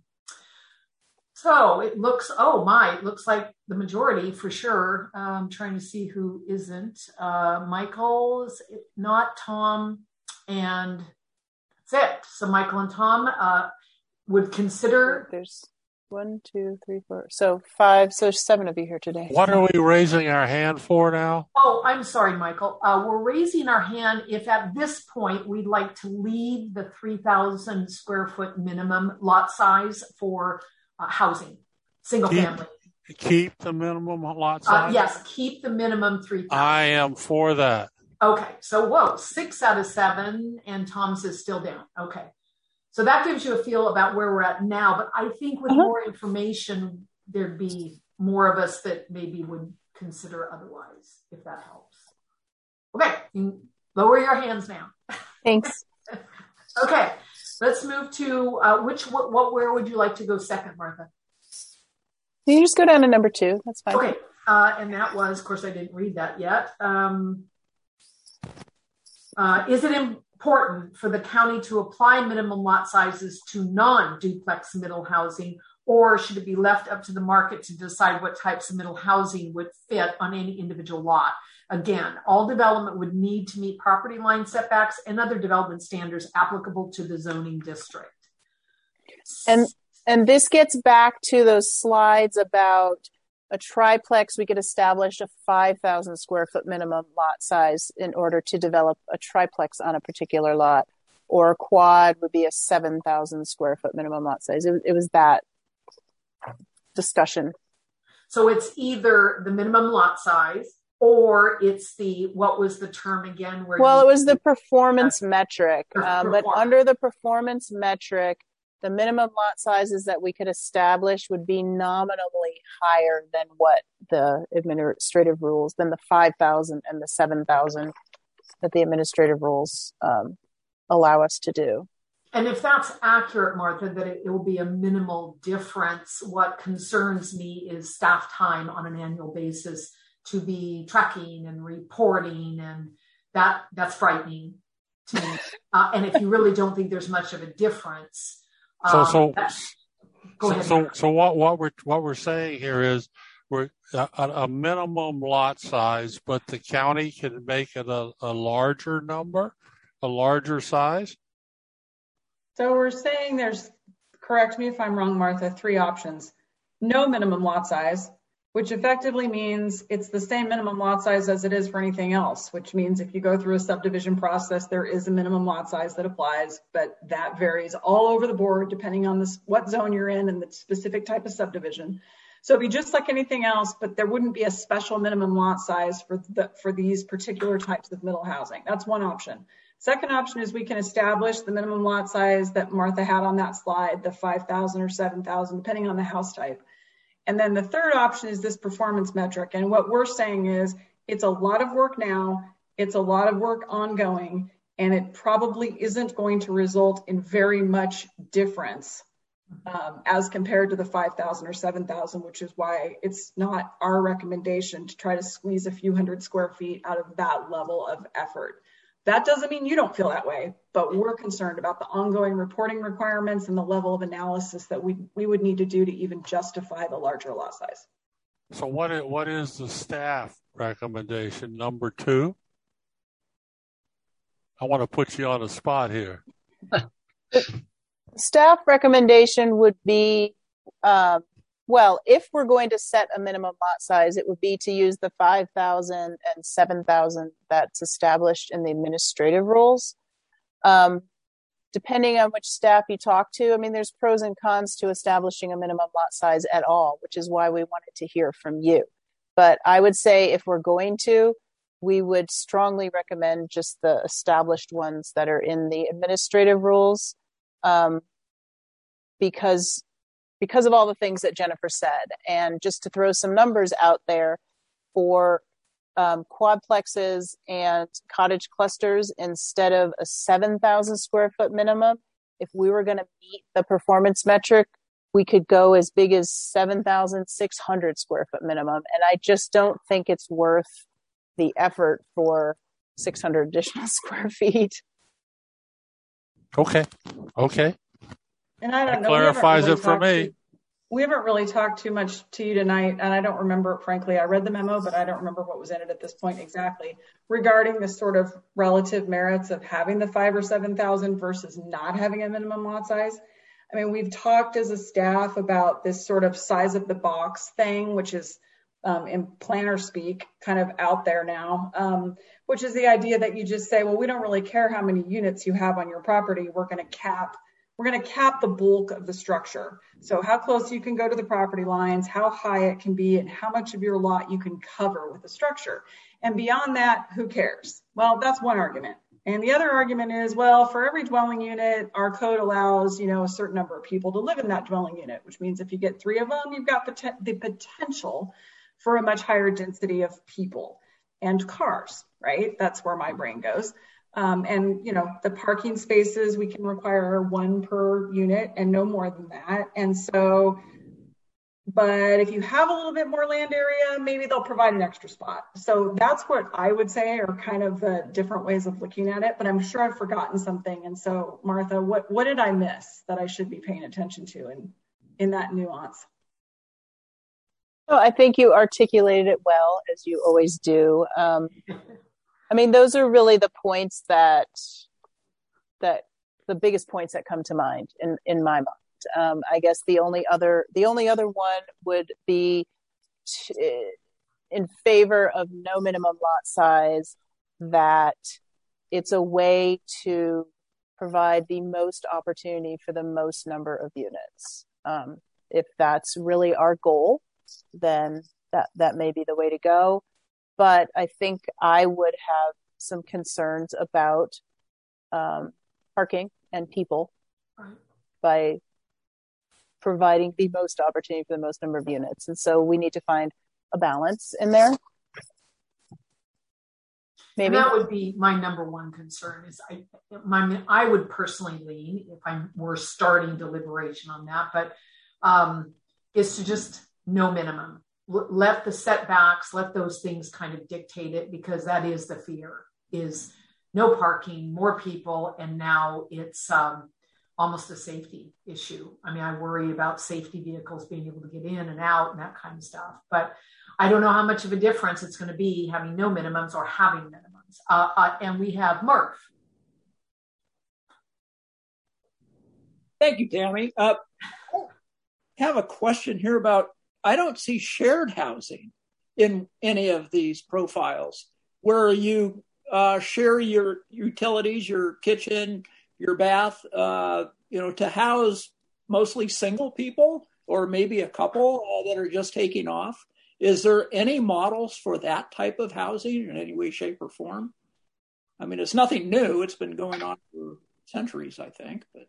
so it looks, it looks like the majority for sure. I'm trying to see who isn't. Michael's not, Tom, and that's it. So Michael and Tom would consider. There's 1, 2, 3, 4. So 5. So 7 of you here today. What are we raising our hand for now? Oh, I'm sorry, Michael. We're raising our hand if at this point we'd like to leave the 3,000 square foot minimum lot size for housing, single family. Keep the minimum lot size? Yes, keep the minimum 3,000. I am for that. Okay, so 6 out of 7, and Tom says still down. Okay. So that gives you a feel about where we're at now. But I think with more information, there'd be more of us that maybe would consider otherwise, if that helps. Okay, you lower your hands now. Thanks. Okay, let's move to where would you like to go second, Martha? You just go down to number 2. That's fine. Okay, and that was, of course, I didn't read that yet. Is it important for the county to apply minimum lot sizes to non-duplex middle housing, or should it be left up to the market to decide what types of middle housing would fit on any individual lot? Again, all development would need to meet property line setbacks and other development standards applicable to the zoning district. And this gets back to those slides about a triplex. We could establish a 5,000 square foot minimum lot size in order to develop a triplex on a particular lot, or a quad would be a 7,000 square foot minimum lot size. It was that discussion. So it's either the minimum lot size or it's what was the term again? Well, it was the performance metric, but under the performance metric, the minimum lot sizes that we could establish would be nominally higher than what the administrative rules, than the 5,000 and the 7,000 that the administrative rules allow us to do. And if that's accurate, Martha, that it will be a minimal difference, what concerns me is staff time on an annual basis to be tracking and reporting, and that's frightening to me. And if you really don't think there's much of a difference, So what we're saying here is we're a minimum lot size, but the county can make it a larger number, a larger size. So we're saying there's, correct me if I'm wrong, Martha, 3 options. No minimum lot size, which effectively means it's the same minimum lot size as it is for anything else, which means if you go through a subdivision process, there is a minimum lot size that applies, but that varies all over the board depending on what zone you're in and the specific type of subdivision. So it'd be just like anything else, but there wouldn't be a special minimum lot size for these particular types of middle housing. That's one option. Second option is we can establish the minimum lot size that Martha had on that slide, the 5,000 or 7,000, depending on the house type. And then the third option is this performance metric. And what we're saying is it's a lot of work now, it's a lot of work ongoing, and it probably isn't going to result in very much difference as compared to the 5,000 or 7,000, which is why it's not our recommendation to try to squeeze a few hundred square feet out of that level of effort. That doesn't mean you don't feel that way, but we're concerned about the ongoing reporting requirements and the level of analysis that we would need to do to even justify the larger lot size. So what is the staff recommendation, number 2? I want to put you on the spot here. Staff recommendation would be, well, if we're going to set a minimum lot size, it would be to use the 5,000 and 7,000 that's established in the administrative rules. Depending on which staff you talk to, I mean, there's pros and cons to establishing a minimum lot size at all, which is why we wanted to hear from you. But I would say if we're going to, we would strongly recommend just the established ones that are in the administrative rules, because of all the things that Jennifer said. And just to throw some numbers out there for quadplexes and cottage clusters, instead of a 7,000 square foot minimum, if we were going to meet the performance metric, we could go as big as 7,600 square foot minimum. And I just don't think it's worth the effort for 600 additional square feet. Okay. And I don't know. Clarifies it for me. We haven't really talked too much to you tonight, and I don't remember, frankly, I read the memo, but I don't remember what was in it at this point exactly, regarding the sort of relative merits of having the 5,000 or 7,000 versus not having a minimum lot size. I mean, we've talked as a staff about this sort of size of the box thing, which is in planner speak kind of out there now, which is the idea that you just say, well, we don't really care how many units you have on your property. We're going to cap the bulk of the structure. So how close you can go to the property lines, how high it can be, and how much of your lot you can cover with the structure. And beyond that, who cares? Well, that's one argument. And the other argument is, well, for every dwelling unit, our code allows, a certain number of people to live in that dwelling unit, which means if you get 3 of them, you've got the potential for a much higher density of people and cars, right? That's where my brain goes. And the parking spaces, we can require 1 per unit and no more than that. And so, but if you have a little bit more land area, maybe they'll provide an extra spot. So that's what I would say are kind of the different ways of looking at it, but I'm sure I've forgotten something. And so, Martha, what did I miss that I should be paying attention to in that nuance? Oh, I think you articulated it well, as you always do. I mean, those are really the points that the biggest points that come to mind in my mind. I guess the only other one would be in favor of no minimum lot size, that it's a way to provide the most opportunity for the most number of units. If that's really our goal, then that may be the way to go. but I think I would have some concerns about parking and people by providing the most opportunity for the most number of units. And so we need to find a balance in there. Maybe. And that would be my number one concern is I would personally lean, if we're starting deliberation on that, but is to just no minimum. Let the setbacks, let those things kind of dictate it, because that is the fear, is no parking, more people, and now it's almost a safety issue. I mean, I worry about safety vehicles being able to get in and out and that kind of stuff, but I don't know how much of a difference it's going to be having no minimums or having minimums. And we have Murph. Thank you, Tammy. I have a question here about, I don't see shared housing in any of these profiles where you share your utilities, your kitchen, your bath, to house mostly single people or maybe a couple that are just taking off. Is there any models for that type of housing in any way, shape, or form? I mean, it's nothing new. It's been going on for centuries, I think. But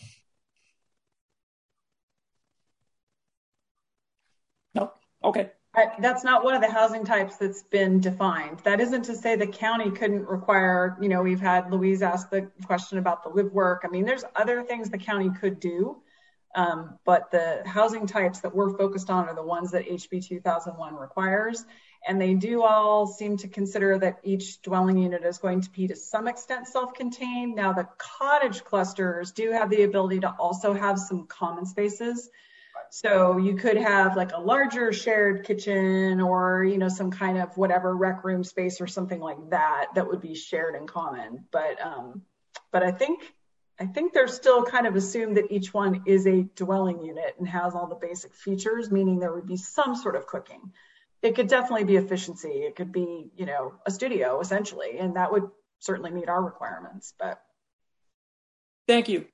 no, okay. That's not one of the housing types that's been defined. That isn't to say the county couldn't require, we've had Louise ask the question about the live work. I mean, there's other things the county could do. But the housing types that we're focused on are the ones that HB 2001 requires. And they do all seem to consider that each dwelling unit is going to be to some extent self-contained. Now, the cottage clusters do have the ability to also have some common spaces. So you could have like a larger shared kitchen or, some kind of whatever rec room space or something like that would be shared in common. But I think they're still kind of assumed that each one is a dwelling unit and has all the basic features, meaning there would be some sort of cooking. It could definitely be efficiency. It could be, a studio essentially, and that would certainly meet our requirements. But thank you.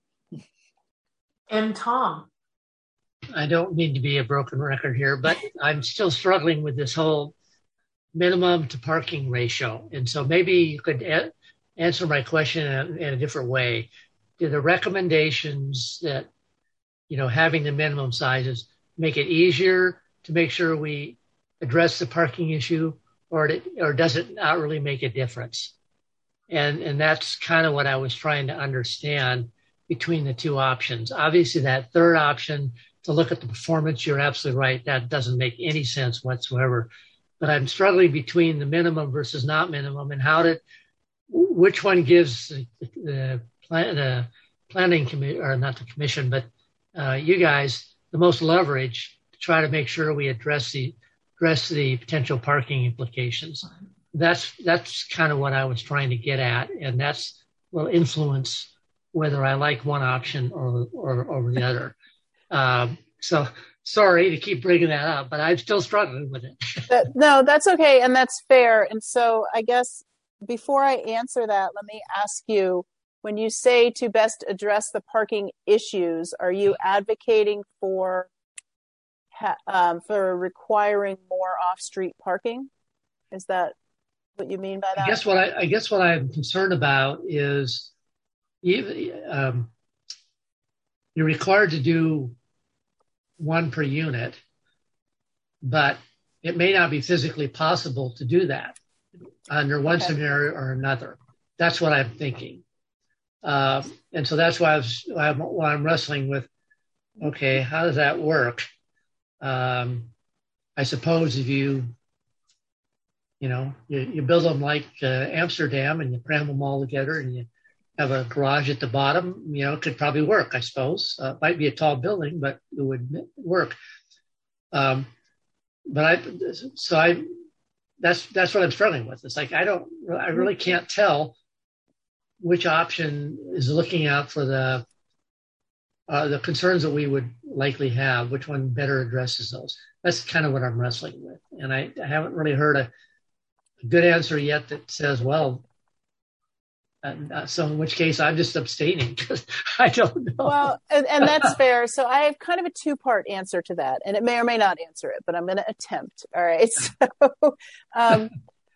And Tom. I don't mean to be a broken record here, but I'm still struggling with this whole minimum to parking ratio. And so maybe you could answer my question in a different way. Do the recommendations that, having the minimum sizes make it easier to make sure we address the parking issue, or does it not really make a difference? And that's kind of what I was trying to understand between the two options. Obviously, that third option to look at the performance, you're absolutely right. That doesn't make any sense whatsoever. But I'm struggling between the minimum versus not minimum, and which one gives the planning committee, or not the commission, but you guys, the most leverage to try to make sure we address the potential parking implications. That's kind of what I was trying to get at, and that's will influence whether I like one option or over the other. So sorry to keep bringing that up, but I'm still struggling with it. No, that's okay, and that's fair. And so I guess before I answer that, let me ask you, when you say to best address the parking issues, are you advocating for requiring more off-street parking? Is that what you mean by that? I guess what I'm concerned about is you're required to do one per unit, but it may not be physically possible to do that under one scenario or another. That's what I'm thinking. And so that's why I'm wrestling with, okay, how does that work? I suppose if you build them like Amsterdam and you cram them all together and you have a garage at the bottom, it could probably work, I suppose. It might be a tall building, but it would work. That's what I'm struggling with. It's like, I really can't tell which option is looking out for the concerns that we would likely have, which one better addresses those. That's kind of what I'm wrestling with. And I haven't really heard a good answer yet that says, well, so in which case I'm just abstaining because I don't know. Well, and that's fair. So I have kind of a two-part answer to that, and it may or may not answer it, but I'm going to attempt. All right. So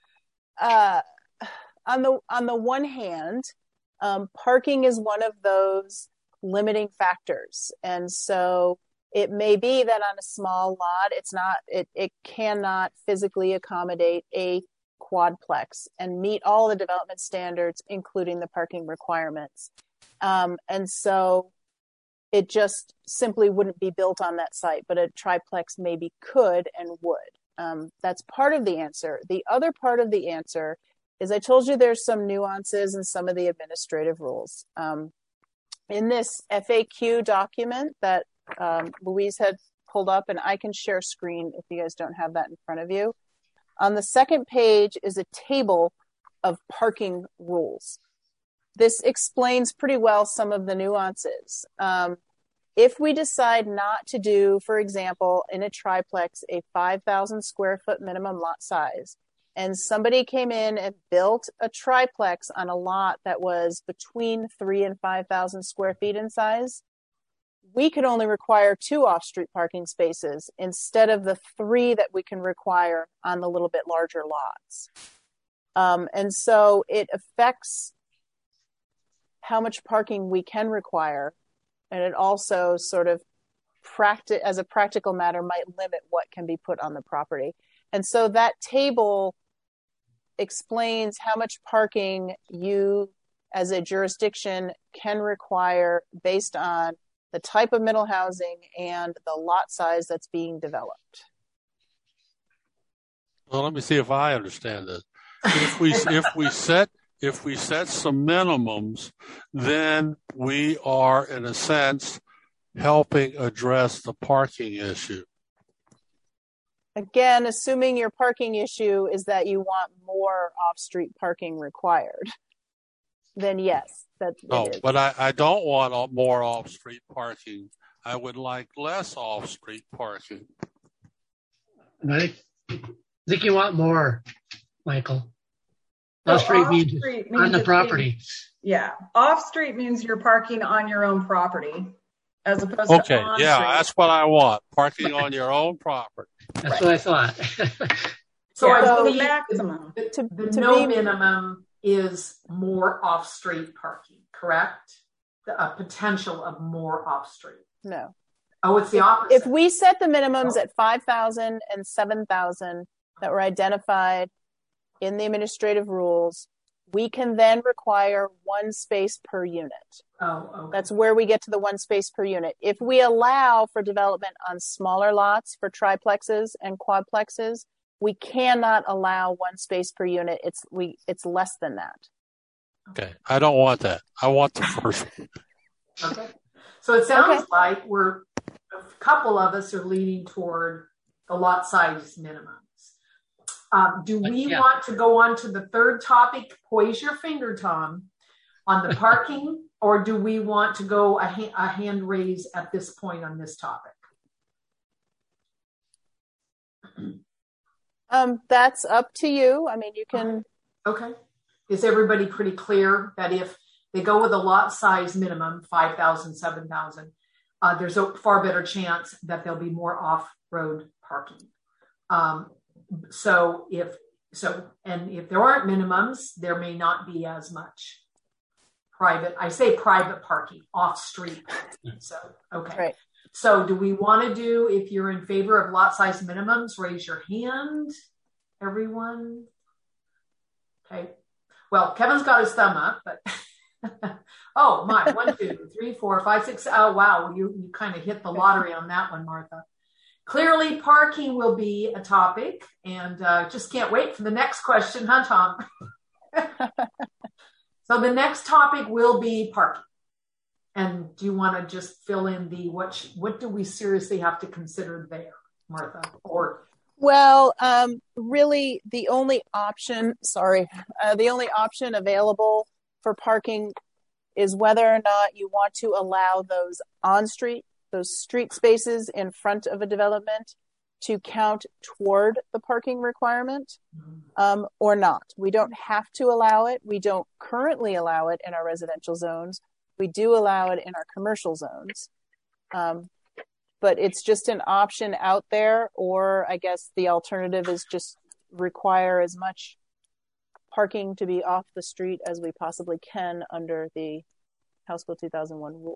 on the one hand, parking is one of those limiting factors. And so it may be that on a small lot, it cannot physically accommodate a quadplex and meet all the development standards, including the parking requirements. And so it just simply wouldn't be built on that site, but a triplex maybe could and would. That's part of the answer. The other part of the answer is I told you there's some nuances in some of the administrative rules. In this FAQ document that Louise had pulled up, and I can share screen if you guys don't have that in front of you. On the second page is a table of parking rules. This explains pretty well some of the nuances. If we decide not to do, for example, in a triplex, a 5,000 square foot minimum lot size, and somebody came in and built a triplex on a lot that was between 3,000 and 5,000 square feet in size, we could only require 2 off-street parking spaces instead of the 3 that we can require on the little bit larger lots. And so it affects how much parking we can require. And it also sort of, as a practical matter, might limit what can be put on the property. And so that table explains how much parking you as a jurisdiction can require based on the type of middle housing and the lot size that's being developed. Well, let me see if I understand this. If we set some minimums, then we are, in a sense, helping address the parking issue. Again, assuming your parking issue is that you want more off-street parking required, then yes. But I don't want more off-street parking. I would like less off-street parking. I think you want more, Michael. Off-street means on the property. Yeah. Off-street means you're parking on your own property as opposed to on-street. Yeah, that's what I want. Parking on your own property. That's what I thought. So yeah, I believe the maximum. The no minimum is more off-street parking, correct? A potential of more off-street. No. Oh, it's the opposite. If we set the minimums at 5,000 and 7,000 that were identified in the administrative rules, we can then require 1 space per unit. Oh, okay. That's where we get to the 1 space per unit. If we allow for development on smaller lots for triplexes and quadplexes, we cannot allow 1 space per unit. It's less than that. Okay, I don't want that. I want the first one. Okay. So it sounds like a couple of us are leaning toward the lot size minimums. Do we want to go on to the third topic? Poise your finger, Tom, on the parking, or do we want to go a hand raise at this point on this topic? That's up to you. I mean, you can. Okay. Is everybody pretty clear that if they go with a lot size minimum, 5,000, 7,000, there's a far better chance that there'll be more off-road parking. So if there aren't minimums, there may not be as much private parking, off-street. So, okay. Right. So do we want to do, if you're in favor of lot size minimums, raise your hand, everyone? Okay. Well, Kevin's got his thumb up, but oh my, 1, 2, 3, 4, 5, 6. Oh, wow. You kind of hit the lottery on that one, Martha. Clearly, parking will be a topic, and just can't wait for the next question, huh, Tom? So the next topic will be parking. And do you want to just fill in what do we seriously have to consider there, Martha? Well, really, the only option available for parking is whether or not you want to allow those street spaces in front of a development to count toward the parking requirement or not. We don't have to allow it. We don't currently allow it in our residential zones. We do allow it in our commercial zones. But it's just an option out there, or I guess the alternative is just require as much parking to be off the street as we possibly can under the House Bill 2001 rules.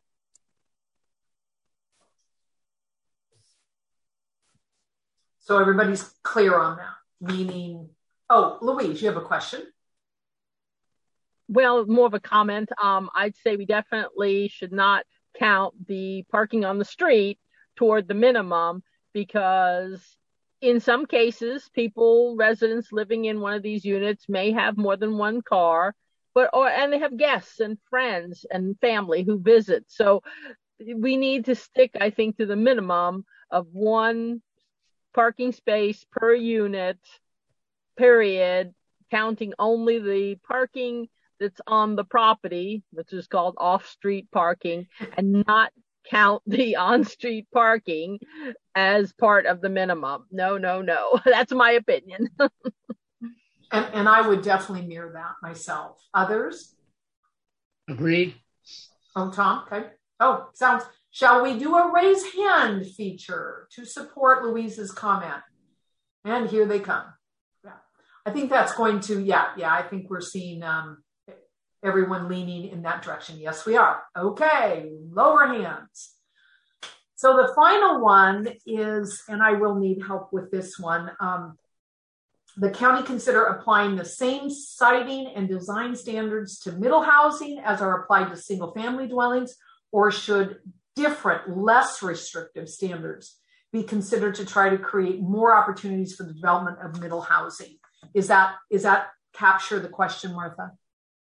So everybody's clear on that, meaning, oh, Louise, you have a question? Well, more of a comment. I'd say we definitely should not count the parking on the street toward the minimum, because in some cases, residents living in one of these units may have more than one car, and they have guests and friends and family who visit. So we need to stick, I think, to the minimum of one parking space per unit, period, counting only the parking that's on the property, which is called off-street parking, and not count the on-street parking as part of the minimum. No. That's my opinion. and I would definitely mirror that myself. Others? Agreed. Oh, Tom, okay. Oh, shall we do a raise hand feature to support Louise's comment? And here they come. Yeah, I think that's going to, I think we're seeing everyone leaning in that direction. Yes, we are. Okay, lower hands. So the final one is, and I will need help with this one, the county consider applying the same siting and design standards to middle housing as are applied to single family dwellings, or should different, less restrictive standards be considered to try to create more opportunities for the development of middle housing? Is that capture the question, Martha?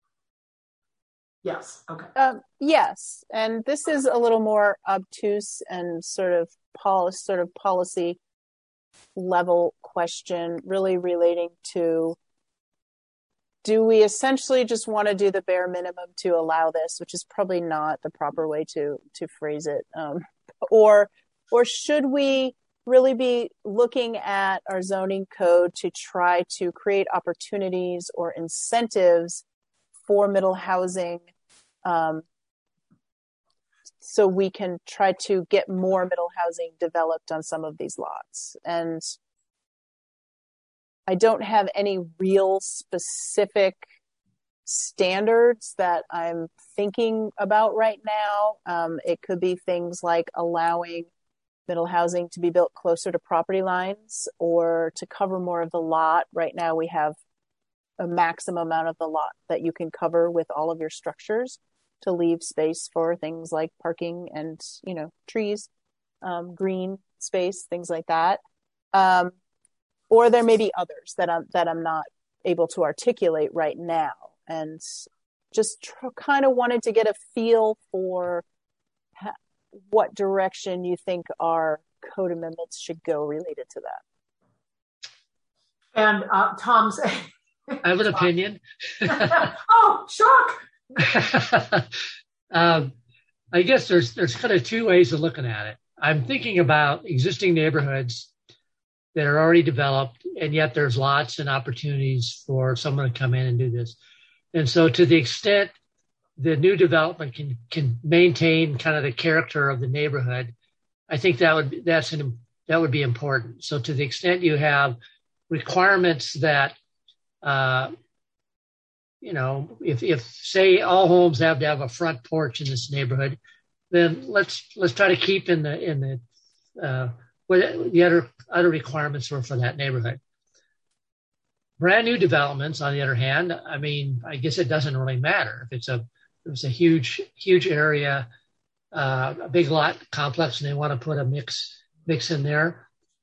Yes. Okay. Yes, and this is a little more obtuse and sort of policy level question, really relating to, do we essentially just want to do the bare minimum to allow this, which is probably not the proper way to phrase it, or should we really be looking at our zoning code to try to create opportunities or incentives for middle housing, so we can try to get more middle housing developed on some of these lots? And I don't have any real specific standards that I'm thinking about right now. It could be things like allowing middle housing to be built closer to property lines or to cover more of the lot. Right now we have a maximum amount of the lot that you can cover with all of your structures to leave space for things like parking and, trees, green space, things like that. Or there may be others that I'm not able to articulate right now, and just kind of wanted to get a feel for what direction you think our code amendments should go related to that. And Tom's... I have an opinion. Oh, shock! I guess there's kind of two ways of looking at it. I'm thinking about existing neighborhoods that are already developed, and yet there's lots and opportunities for someone to come in and do this. And so to the extent the new development can maintain kind of the character of the neighborhood, I think that would be important. So to the extent you have requirements that, if say all homes have to have a front porch in this neighborhood, then let's try to keep in the what the other requirements were for that neighborhood. Brand new developments, on the other hand, I guess it doesn't really matter if it's a huge area, a big lot complex, and they want to put a mix in there.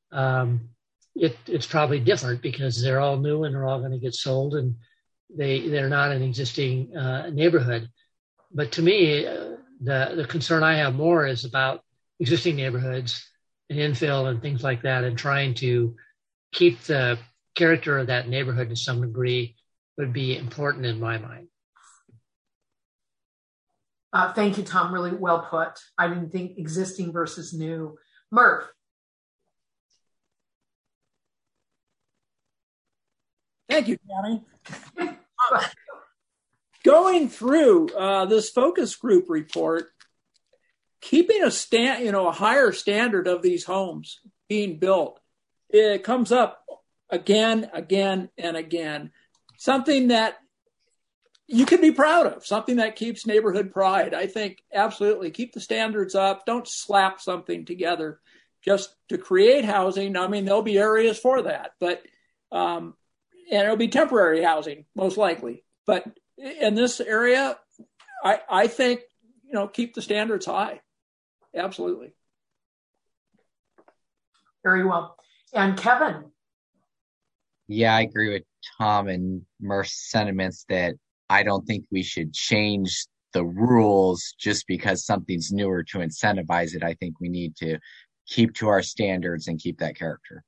It's probably different because they're all new and they're all going to get sold, and they're not an existing neighborhood. But to me, the concern I have more is about existing neighborhoods and infill and things like that, and trying to keep the character of that neighborhood to some degree would be important in my mind. Thank you, Tom. Really well put. I didn't think existing versus new. Murph. Thank you, Tammy. Going through this focus group report, keeping a higher standard of these homes being built, it comes up again and again. something that you can be proud of, something that keeps neighborhood pride. I think absolutely keep the standards up. Don't slap something together just to create housing. I mean, there'll be areas for that, but and it'll be temporary housing most likely. But in this area, I think, keep the standards high. Absolutely. Very well. And Kevin? Yeah, I agree with Tom and Murph's sentiments that I don't think we should change the rules just because something's newer to incentivize it. I think we need to keep to our standards and keep that character.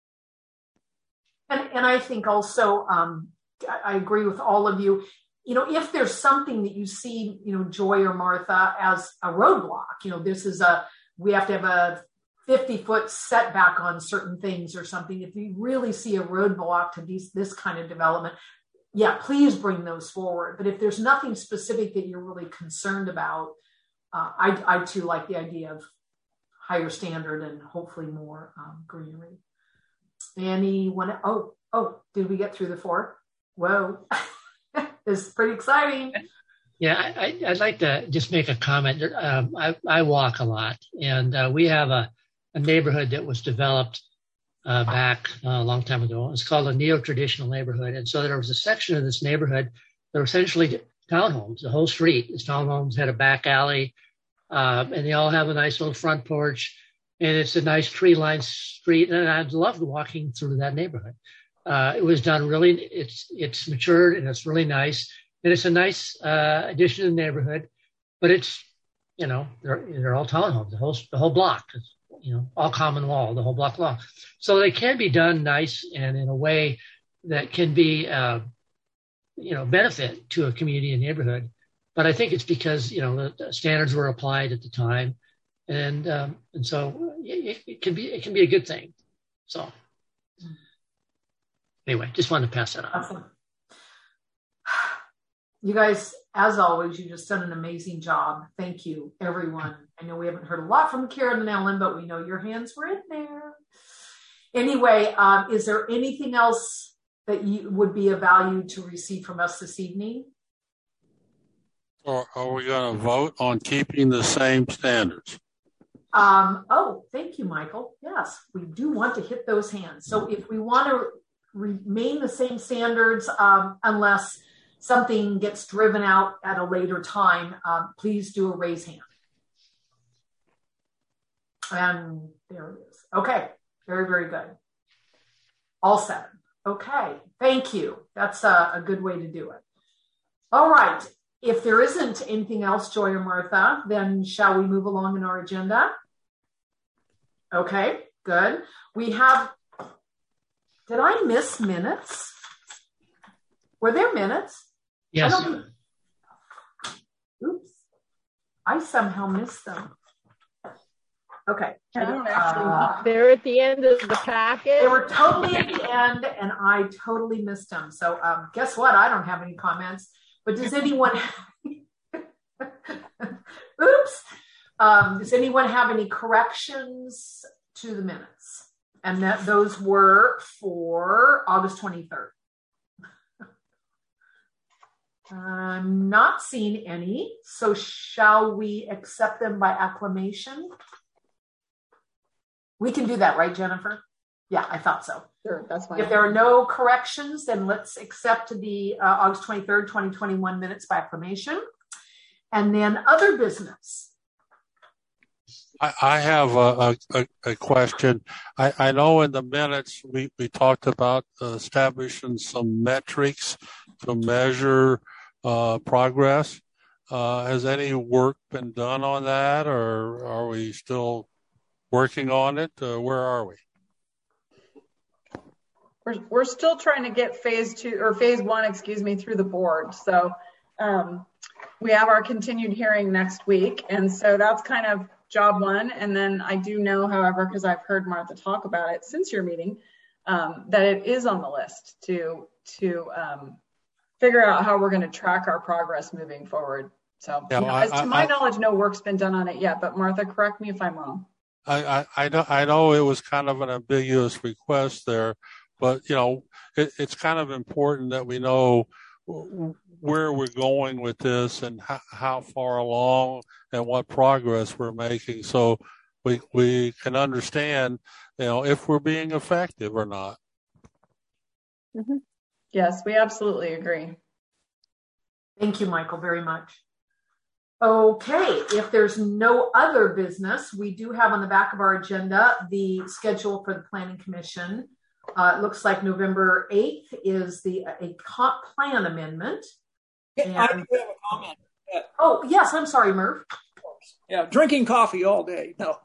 And I think also, I agree with all of you. If there's something that you see, Joy or Martha, as a roadblock, we have to have a 50-foot setback on certain things or something. If you really see a roadblock to this kind of development, yeah, please bring those forward. But if there's nothing specific that you're really concerned about, I too like the idea of higher standard and hopefully more greenery. Anyone? Oh, did we get through the 4? Whoa. This is pretty exciting. Yeah, I'd like to just make a comment. I walk a lot, and we have a neighborhood that was developed back a long time ago. It's called a neo-traditional neighborhood. And so there was a section of this neighborhood that were essentially townhomes. The whole street is townhomes, had a back alley, and they all have a nice little front porch. And it's a nice tree-lined street, and I loved walking through that neighborhood. It was done really, it's matured, and it's really nice. And it's a nice addition to the neighborhood, but it's, they're all townhomes, the whole block, all common law, the whole block law. So they can be done nice and in a way that can be, benefit to a community and neighborhood. But I think it's because, the standards were applied at the time. And so it can be a good thing. So anyway, just wanted to pass that on. Awesome. You guys, as always, you just done an amazing job. Thank you, everyone. I know we haven't heard a lot from Karen and Ellen, but we know your hands were in there. Anyway, is there anything else that you would be of value to receive from us this evening? Or are we going to vote on keeping the same standards? Thank you, Michael. Yes, we do want to hit those hands. So if we want to remain the same standards, unless something gets driven out at a later time, please do a raise hand. And there it is. Okay, very, very good. All set. Okay, thank you. That's a good way to do it. All right. If there isn't anything else, Joy or Martha, then shall we move along in our agenda? Okay, good. We have, did I miss minutes? Were there minutes? Yes. Oops. I somehow missed them. Okay. They're at the end of the packet. They were totally at the end, and I totally missed them. So guess what? I don't have any comments. But does anyone oops. Does anyone have any corrections to the minutes? And that those were for August 23rd. I'm not seeing any. So shall we accept them by acclamation? We can do that, right, Jennifer? Yeah, I thought so. Sure, that's fine. If there are no corrections, then let's accept the August 23rd, 2021 minutes by acclamation. And then other business. I have a question. I know in the minutes we talked about establishing some metrics to measure progress. Has any work been done on that, or are we still working on it? Where are we? We're still trying to get phase 1, through the board. So we have our continued hearing next week. And so that's kind of job 1. And then I do know, however, because I've heard Martha talk about it since your meeting, that it is on the list to figure out how we're going to track our progress moving forward. So to my knowledge, no work's been done on it yet. But Martha, correct me if I'm wrong. I know it was kind of an ambiguous request there. But, it's kind of important that we know where we're going with this and how far along and what progress we're making, so we can understand, if we're being effective or not. Mm-hmm. Yes, we absolutely agree. Thank you, Michael, very much. Okay, if there's no other business, we do have on the back of our agenda the schedule for the Planning Commission. It looks like November 8th is a comp plan amendment. And, I do have a comment. Oh, yes, I'm sorry, Murph. Yeah, drinking coffee all day. No.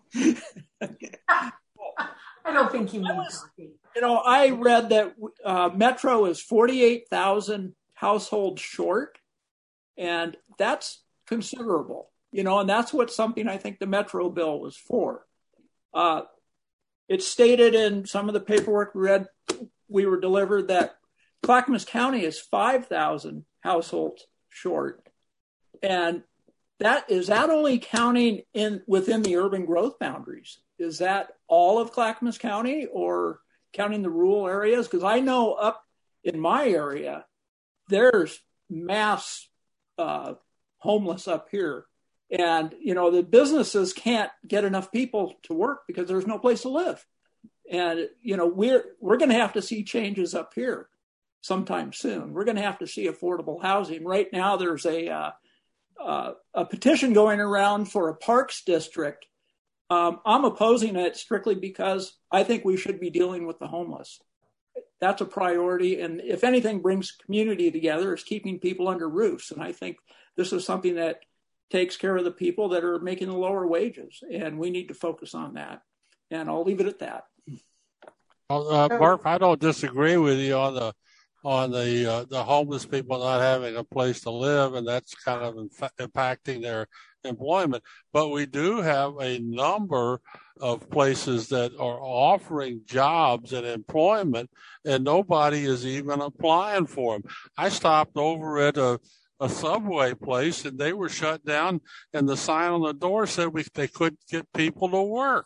I don't think you need coffee. I read that Metro is 48,000 households short, and that's considerable, and that's something I think the Metro bill was for. It's stated in some of the paperwork we were delivered that Clackamas County is 5,000 households short. And is that only counting within the urban growth boundaries? Is that all of Clackamas County or counting the rural areas? Because I know up in my area, there's mass homeless up here. And, the businesses can't get enough people to work because there's no place to live. And, we're going to have to see changes up here sometime soon. We're going to have to see affordable housing. Right now, there's a petition going around for a parks district. I'm opposing it strictly because I think we should be dealing with the homeless. That's a priority. And if anything brings community together, it's keeping people under roofs. And I think this is something that takes care of the people that are making the lower wages. And we need to focus on that. And I'll leave it at that. Mark, I don't disagree with you on the homeless people not having a place to live, and that's kind of impacting their employment. But we do have a number of places that are offering jobs and employment, and nobody is even applying for them. I stopped over at a Subway place, and they were shut down, and the sign on the door said they couldn't get people to work.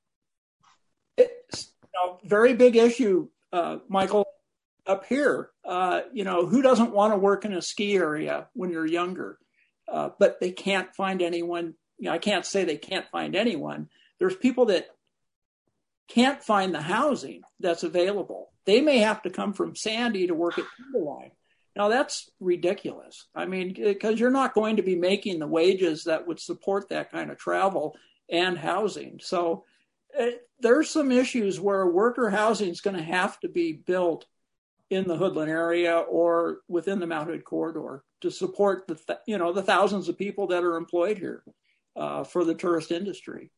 It's a very big issue, Michael. Up here, who doesn't want to work in a ski area when you're younger? But they can't find anyone. I can't say they can't find anyone. There's people that can't find the housing that's available. They may have to come from Sandy to work at Timberline. Now, that's ridiculous. I mean, because you're not going to be making the wages that would support that kind of travel and housing. So there's some issues where worker housing is going to have to be built in the Hoodland area or within the Mount Hood corridor to support the thousands of people that are employed here for the tourist industry.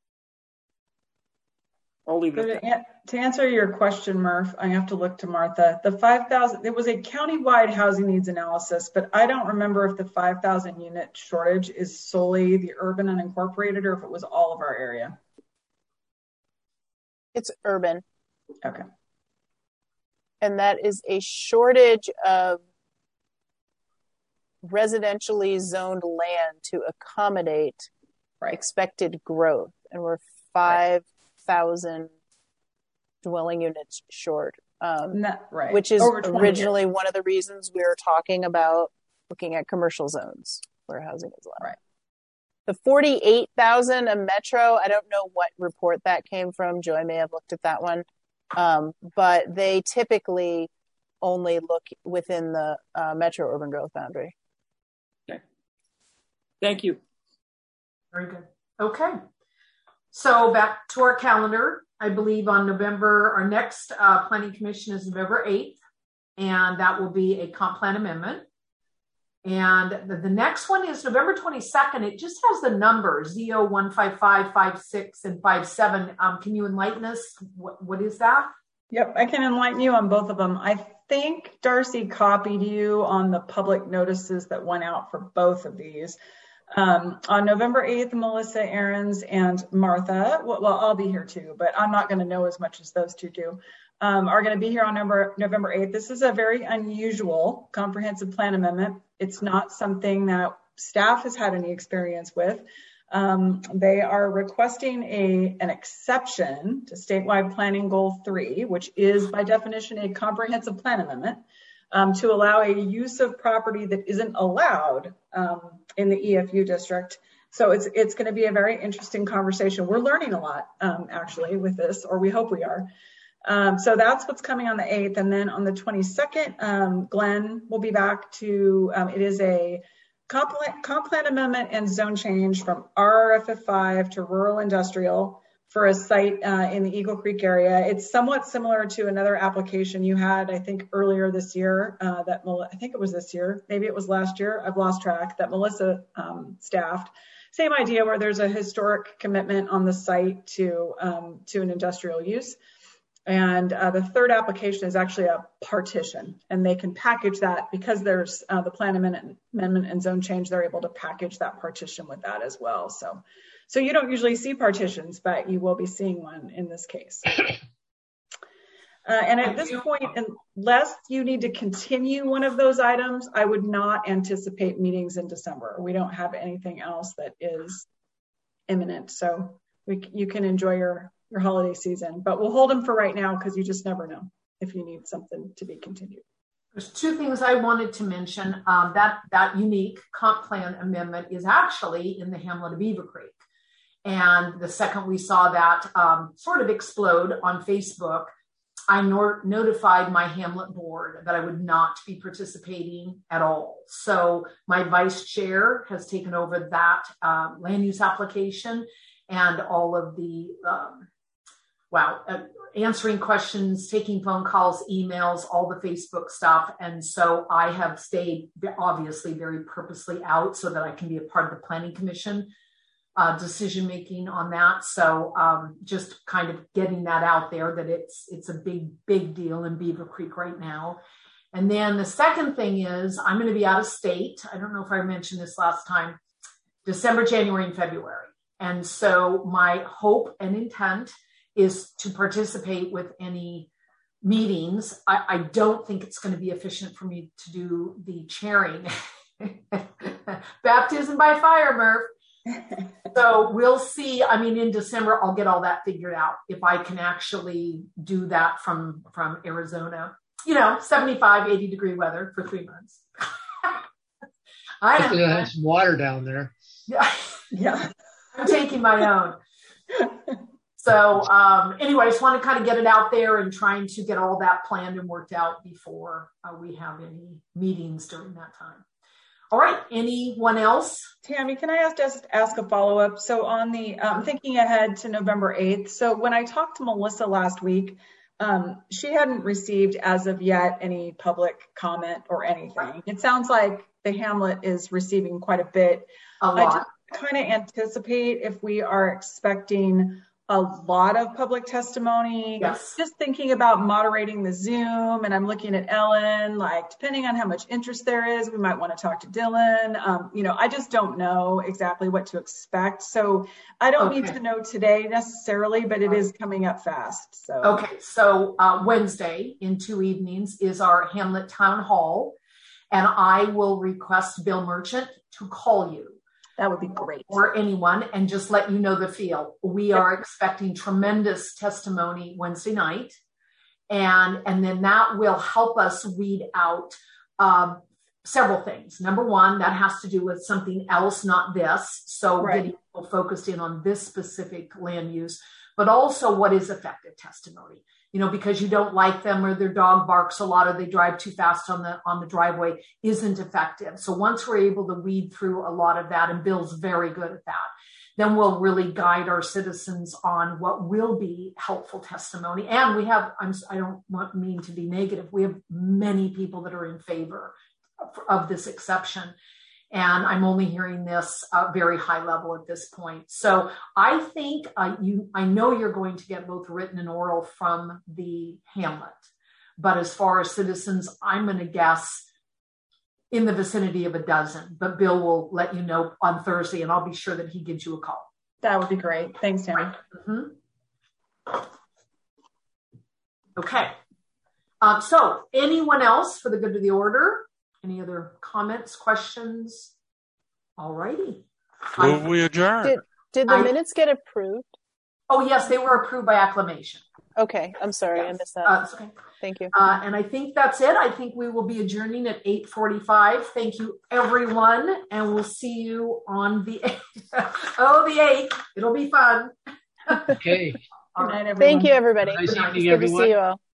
I'll leave it at that. To answer your question, Murph, I have to look to Martha. The 5,000, it was a countywide housing needs analysis, but I don't remember if the 5,000 unit shortage is solely the urban unincorporated or if it was all of our area. It's urban. Okay. And that is a shortage of residentially zoned land to accommodate expected growth. And we're 5,000 dwelling units short, which is originally one of the reasons we were talking about looking at commercial zones where housing is low. Right. The 48,000 a Metro, I don't know what report that came from. Joy may have looked at that one. But they typically only look within the Metro urban growth boundary. Okay. Thank you. Very good. Okay. So back to our calendar. I believe our next Planning Commission is November 8th, and that will be a comp plan amendment. And the next one is November 22nd. It just has the numbers, ZO155, 56, and 57. Can you enlighten us? What is that? Yep, I can enlighten you on both of them. I think Darcy copied you on the public notices that went out for both of these. On November 8th, Melissa Ahrens and Martha, well, I'll be here too, but I'm not going to know as much as those two do, are going to be here on November 8th. This is a very unusual comprehensive plan amendment. It's not something that staff has had any experience with. They are requesting an exception to statewide planning goal 3, which is by definition a comprehensive plan amendment, to allow a use of property that isn't allowed in the EFU district. So it's going to be a very interesting conversation. We're learning a lot, actually, with this, or we hope we are. So that's what's coming on the 8th. And then on the 22nd, Glenn will be back to, it is a comp plan amendment and zone change from RRFF5 to rural industrial for a site in the Eagle Creek area. It's somewhat similar to another application you had, I think, earlier this year, I think it was this year, maybe it was last year, I've lost track, that Melissa staffed. Same idea, where there's a historic commitment on the site to an industrial use. And the third application is actually a partition, and they can package that because there's the plan amendment and zone change. They're able to package that partition with that as well. So you don't usually see partitions, but you will be seeing one in this case. And at this point, unless you need to continue one of those items, I would not anticipate meetings in December. We don't have anything else that is imminent. So you can enjoy your holiday season, but we'll hold them for right now because you just never know if you need something to be continued. There's two things I wanted to mention. That unique comp plan amendment is actually in the hamlet of Beaver Creek. And the second we saw that sort of explode on Facebook, I notified my hamlet board that I would not be participating at all. So my vice chair has taken over that land use application and all of the answering questions, taking phone calls, emails, all the Facebook stuff. And so I have stayed obviously very purposely out so that I can be a part of the planning commission decision-making on that. So just kind of getting that out there that it's a big deal in Beaver Creek right now. And then the second thing is I'm going to be out of state. I don't know if I mentioned this last time, December, January, and February. And so my hope and intent is to participate with any meetings. I don't think it's going to be efficient for me to do the chairing. Baptism by fire, Murph. So we'll see. I mean, in December, I'll get all that figured out if I can actually do that from Arizona. 75, 80 degree weather for 3 months. I have some water down there. Yeah. I'm taking my own. So anyway, I just want to kind of get it out there and trying to get all that planned and worked out before we have any meetings during that time. All right. Anyone else? Tammy, can I just ask a follow-up? So on the thinking ahead to November 8th. So when I talked to Melissa last week, she hadn't received as of yet any public comment or anything. It sounds like the hamlet is receiving quite a bit. I just kind of anticipate if we are expecting a lot of public testimony. Yes. Just thinking about moderating the Zoom, and I'm looking at Ellen, depending on how much interest there is, we might want to talk to Dylan. I just don't know exactly what to expect. So I don't need to know today necessarily, but it is coming up fast. So okay. So Wednesday in 2 evenings is our Hamlet Town Hall, and I will request Bill Merchant to call you. That would be great. Or anyone, and just let you know the feel. We are expecting tremendous testimony Wednesday night. And then that will help us weed out several things. Number one, that has to do with something else, not this. So getting people focused in on this specific land use, but also what is effective testimony. Because you don't like them or their dog barks a lot or they drive too fast on the driveway isn't effective. So once we're able to weed through a lot of that, and Bill's very good at that, then we'll really guide our citizens on what will be helpful testimony. And we have, I don't mean to be negative, we have many people that are in favor of this exception. And I'm only hearing this very high level at this point. So I think I know you're going to get both written and oral from the hamlet. But as far as citizens, I'm going to guess in the vicinity of a dozen. But Bill will let you know on Thursday, and I'll be sure that he gives you a call. That would be great. Thanks, Tammy. Mm-hmm. Okay. So anyone else for the good of the order? Any other comments, questions? All righty. Move we adjourn. Did the minutes get approved? Oh, yes, they were approved by acclamation. Okay, I'm sorry, I missed that. That's okay. Thank you. And I think that's it. I think we will be adjourning at 8:45. Thank you, everyone, and we'll see you on the 8th. Oh, the 8th. It'll be fun. Okay. Good night, everyone. Thank you, everybody. Nice evening, It's good to see you all.